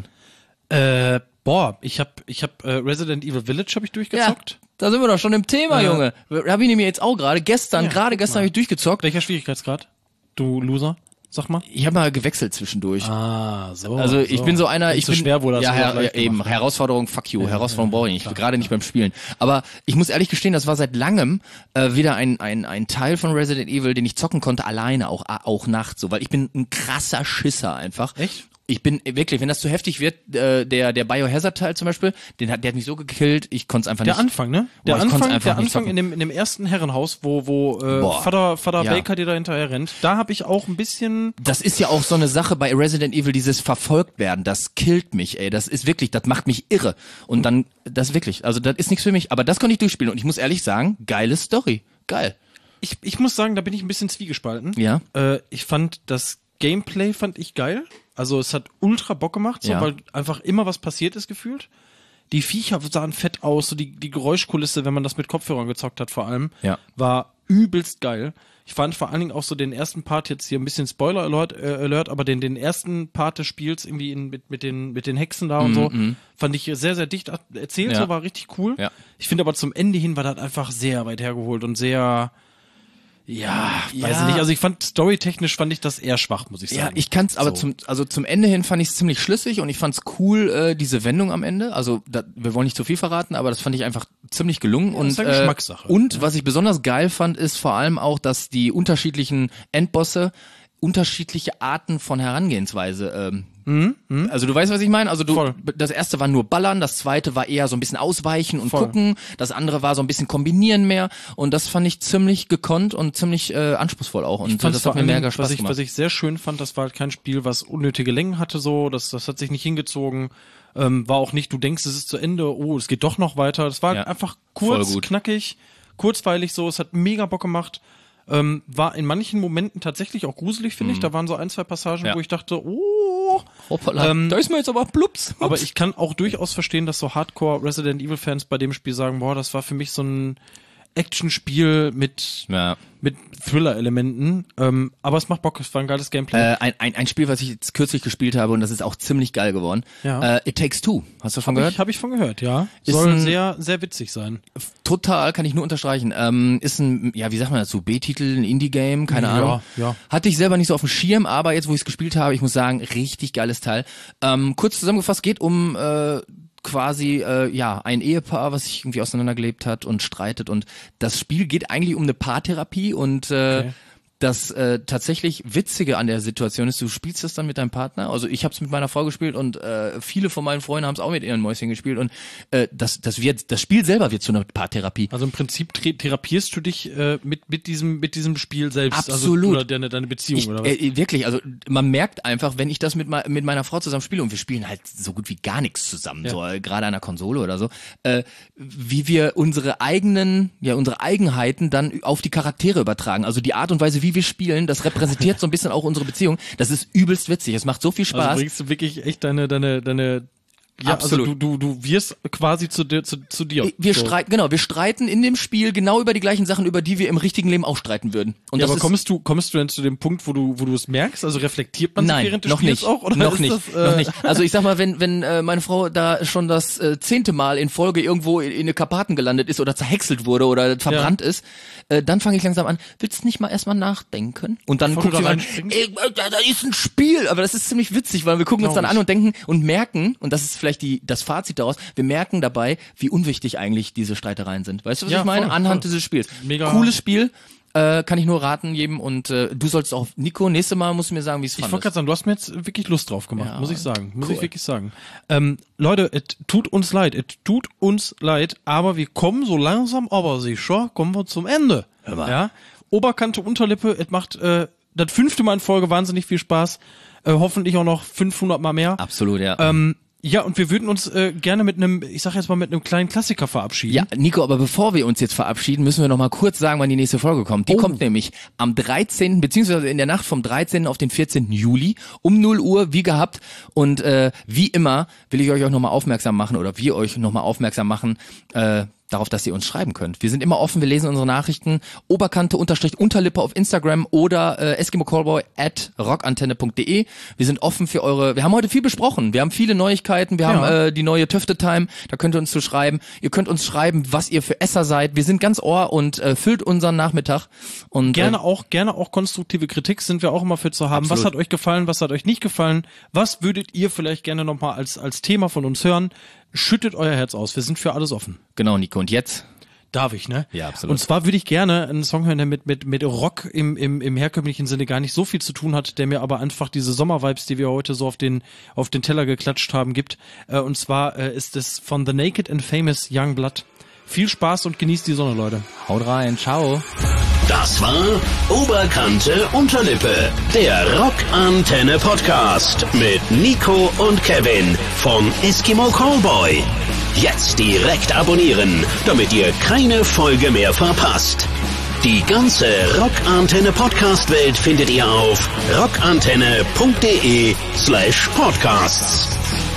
äh, boah, ich hab, ich hab äh, Resident Evil Village habe ich durchgezockt. da sind wir doch schon im Thema, Äh, Junge. Hab ich nämlich jetzt auch gerade, gestern, Ja, gerade guck gestern mal. habe ich durchgezockt. Welcher Schwierigkeitsgrad? Du Loser? Sag mal. Ich habe mal gewechselt zwischendurch. Ah, so. Also ich bin so einer, ich so bin schwer, wo das ja, so her, leicht ja eben gemacht. Herausforderung, fuck you, Herausforderung brauche ich nicht. Ich bin gerade nicht beim Spielen. Aber ich muss ehrlich gestehen, das war seit langem äh, wieder ein ein ein Teil von Resident Evil, den ich zocken konnte alleine, auch auch nachts, so, weil ich bin ein krasser Schisser einfach. Echt? Ich bin wirklich, wenn das zu heftig wird, äh, der der Biohazard-Teil zum Beispiel, den hat der hat mich so gekillt, ich konnte es einfach Der nicht. Anfang, ne? Der Boah, ich konnt's Anfang, einfach der nicht Anfang zocken. in dem, in dem ersten Herrenhaus, wo, wo äh, Boah. Vater, Vater Ja. Baker dir da hinterher rennt, da habe ich auch ein bisschen. Das ist ja auch so eine Sache bei Resident Evil, dieses verfolgt werden, das killt mich, ey, das ist wirklich, das macht mich irre. Und dann, das wirklich, also das ist nichts für mich, aber das konnte ich durchspielen und ich muss ehrlich sagen, geile Story, geil. Ich, ich muss sagen, da bin ich ein bisschen zwiegespalten. Ja. Äh, ich fand das Gameplay fand ich geil. Also es hat ultra Bock gemacht, so, Ja. weil einfach immer was passiert ist gefühlt. Die Viecher sahen fett aus, so die, die Geräuschkulisse, wenn man das mit Kopfhörern gezockt hat vor allem, Ja. war übelst geil. Ich fand vor allen Dingen auch so den ersten Part, jetzt hier ein bisschen Spoiler Alert, äh, Alert aber den, den ersten Part des Spiels irgendwie in, mit, mit, den, mit den Hexen da und so, Mhm. fand ich sehr, sehr dicht erzählt, Ja. so war richtig cool. Ja. Ich finde aber zum Ende hin war das einfach sehr weit hergeholt und sehr, ja, weiß Ja. ich nicht. Also ich fand, storytechnisch fand ich das eher schwach, muss ich Ja, sagen. ich kann's aber So. zum, also zum Ende hin fand ich es ziemlich schlüssig und ich fand's cool, äh, diese Wendung am Ende. Also, da, wir wollen nicht zu viel verraten, aber das fand ich einfach ziemlich gelungen. Ja, und, ist ja äh, Geschmackssache. und was ich besonders geil fand, ist vor allem auch, dass die unterschiedlichen Endbosse unterschiedliche Arten von Herangehensweise ähm, also du weißt, was ich meine? Also du, Voll. das erste war nur ballern, das zweite war eher so ein bisschen ausweichen und Voll. gucken, das andere war so ein bisschen kombinieren mehr und das fand ich ziemlich gekonnt und ziemlich äh, anspruchsvoll auch und Ich fand's das hat vor mir allen mega Dingen, Spaß was ich, gemacht. was ich sehr schön fand, das war halt kein Spiel, was unnötige Längen hatte, so, das, das hat sich nicht hingezogen, ähm, war auch nicht, du denkst, es ist zu Ende, oh, es geht doch noch weiter, das war Ja. einfach kurz, Voll gut. knackig, kurzweilig so, es hat mega Bock gemacht, ähm, war in manchen Momenten tatsächlich auch gruselig, finde ich, da waren so ein, zwei Passagen, Ja. wo ich dachte, oh, Hoppala, ähm, da ist mir jetzt aber plups. aber ich kann auch durchaus verstehen, dass so Hardcore Resident Evil Fans bei dem Spiel sagen, boah, das war für mich so ein Actionspiel mit Ja. mit Thriller-Elementen, ähm, aber es macht Bock, es war ein geiles Gameplay. Äh, ein, ein, ein Spiel, was ich jetzt kürzlich gespielt habe und das ist auch ziemlich geil geworden. Ja. Äh, It Takes Two. Hast du davon Habe gehört? ich, hab ich von gehört, ja. Ist Soll ein- sehr, sehr witzig sein. Total, kann ich nur unterstreichen. Ähm, ist ein, ja, wie sagt man dazu, B-Titel, ein Indie-Game, keine Ja, Ahnung. ja. Hatte ich selber nicht so auf dem Schirm, aber jetzt, wo ich es gespielt habe, ich muss sagen, richtig geiles Teil. Ähm, kurz zusammengefasst, geht um äh, quasi äh, ja ein Ehepaar, was sich irgendwie auseinandergelebt hat und streitet und das Spiel geht eigentlich um eine Paartherapie und äh, Okay. das äh, tatsächlich Witzige an der Situation ist, du spielst das dann mit deinem Partner, also ich habe es mit meiner Frau gespielt und äh, viele von meinen Freunden haben es auch mit ihren Mäuschen gespielt und äh, das das wird das Spiel selber wird zu einer Paartherapie. Also im Prinzip thera- therapierst du dich äh, mit mit diesem mit diesem Spiel selbst, Absolut. also oder deine deine Beziehung Ich, oder was? äh, wirklich, also man merkt einfach, wenn ich das mit, me mit meiner Frau zusammen spiele und wir spielen halt so gut wie gar nichts zusammen, Ja. so äh, gerade an der Konsole oder so, äh, wie wir unsere eigenen, ja unsere Eigenheiten dann auf die Charaktere übertragen. Also die Art und Weise, wie wir spielen, das repräsentiert so ein bisschen auch unsere Beziehung. Das ist übelst witzig. Es macht so viel Spaß. Also bringst du wirklich echt deine deine deine ja, Absolut. also du, du, du wirst quasi zu dir, zu, zu dir. wir So. streiten, genau, wir streiten in dem Spiel genau über die gleichen Sachen, über die wir im richtigen Leben auch streiten würden. Und Ja, das aber ist, kommst du, kommst du denn zu dem Punkt, wo du, wo du es merkst? Also reflektiert man sich Nein, während des noch Spiels nicht. auch? Oder noch ist nicht, das, äh, noch nicht. Also ich sag mal, wenn wenn äh, meine Frau da schon das äh, zehnte Mal in Folge irgendwo in, in eine Karpaten gelandet ist oder zerhäckselt wurde oder verbrannt ist, äh, dann fange ich langsam an. Willst du nicht mal erstmal nachdenken? Und dann Bevor guckt du sie da an, reinspringst? ey, da, da ist ein Spiel, aber das ist ziemlich witzig, weil wir gucken uns Glaub dann ich. an und denken und merken, und das ist vielleicht die das Fazit daraus, wir merken dabei, wie unwichtig eigentlich diese Streitereien sind. Weißt du, was Ja, ich meine? voll, Anhand voll. dieses Spiels. Mega. Cooles Spiel. Äh, kann ich nur raten jedem und äh, du sollst auch, Nico, nächste Mal musst du mir sagen, wie es Ich wollte fandest. gerade sagen, du hast mir jetzt wirklich Lust drauf gemacht, Ja, muss ich sagen. Muss cool. ich wirklich sagen. Ähm, Leute, es tut uns leid, es tut uns leid, aber wir kommen so langsam, aber sicher, kommen wir zum Ende. Hör mal. Ja? Oberkante, Unterlippe, es macht äh, das fünfte Mal in Folge wahnsinnig viel Spaß. Äh, hoffentlich auch noch fünfhundert Mal mehr. Absolut, ja. Ähm, ja, und wir würden uns äh, gerne mit einem, ich sag jetzt mal, mit einem kleinen Klassiker verabschieden. Ja, Nico, aber bevor wir uns jetzt verabschieden, müssen wir noch mal kurz sagen, wann die nächste Folge kommt. Die Oh. kommt nämlich am dreizehnten beziehungsweise in der Nacht vom dreizehnten auf den vierzehnten Juli um null Uhr, wie gehabt. Und äh, wie immer will ich euch auch noch mal aufmerksam machen oder wir euch noch mal aufmerksam machen, äh, darauf, dass ihr uns schreiben könnt. Wir sind immer offen, wir lesen unsere Nachrichten. Oberkante unterstrich Unterlippe auf Instagram oder äh, Eskimo Callboy at rockantenne punkt de. Wir sind offen für eure, wir haben heute viel besprochen. Wir haben viele Neuigkeiten. Wir Ja. haben äh, die neue Töfte-Time, da könnt ihr uns zu schreiben. Ihr könnt uns schreiben, was ihr für Esser seid. Wir sind ganz ohr und äh, füllt unseren Nachmittag. Und Gerne äh, auch, gerne auch konstruktive Kritik sind wir auch immer für zu haben. Absolut. Was hat euch gefallen, was hat euch nicht gefallen? Was würdet ihr vielleicht gerne nochmal als, als Thema von uns hören? Schüttet euer Herz aus. Wir sind für alles offen. genau, Nico. Und jetzt? Darf ich, ne? Ja, absolut. Und zwar würde ich gerne einen Song hören, der mit, mit, mit Rock im, im, im herkömmlichen Sinne gar nicht so viel zu tun hat, der mir aber einfach diese Sommervibes, die wir heute so auf den, auf den Teller geklatscht haben, gibt. Äh, und zwar äh, ist es von The Naked and Famous Young Blood. Viel Spaß und genießt die Sonne, Leute. Haut rein. Ciao. Das war Oberkante Unterlippe, der Rockantenne Podcast mit Nico und Kevin von Eskimo Callboy. Jetzt direkt abonnieren, damit ihr keine Folge mehr verpasst. Die ganze Rockantenne Podcast Welt findet ihr auf rockantenne punkt de slash podcasts.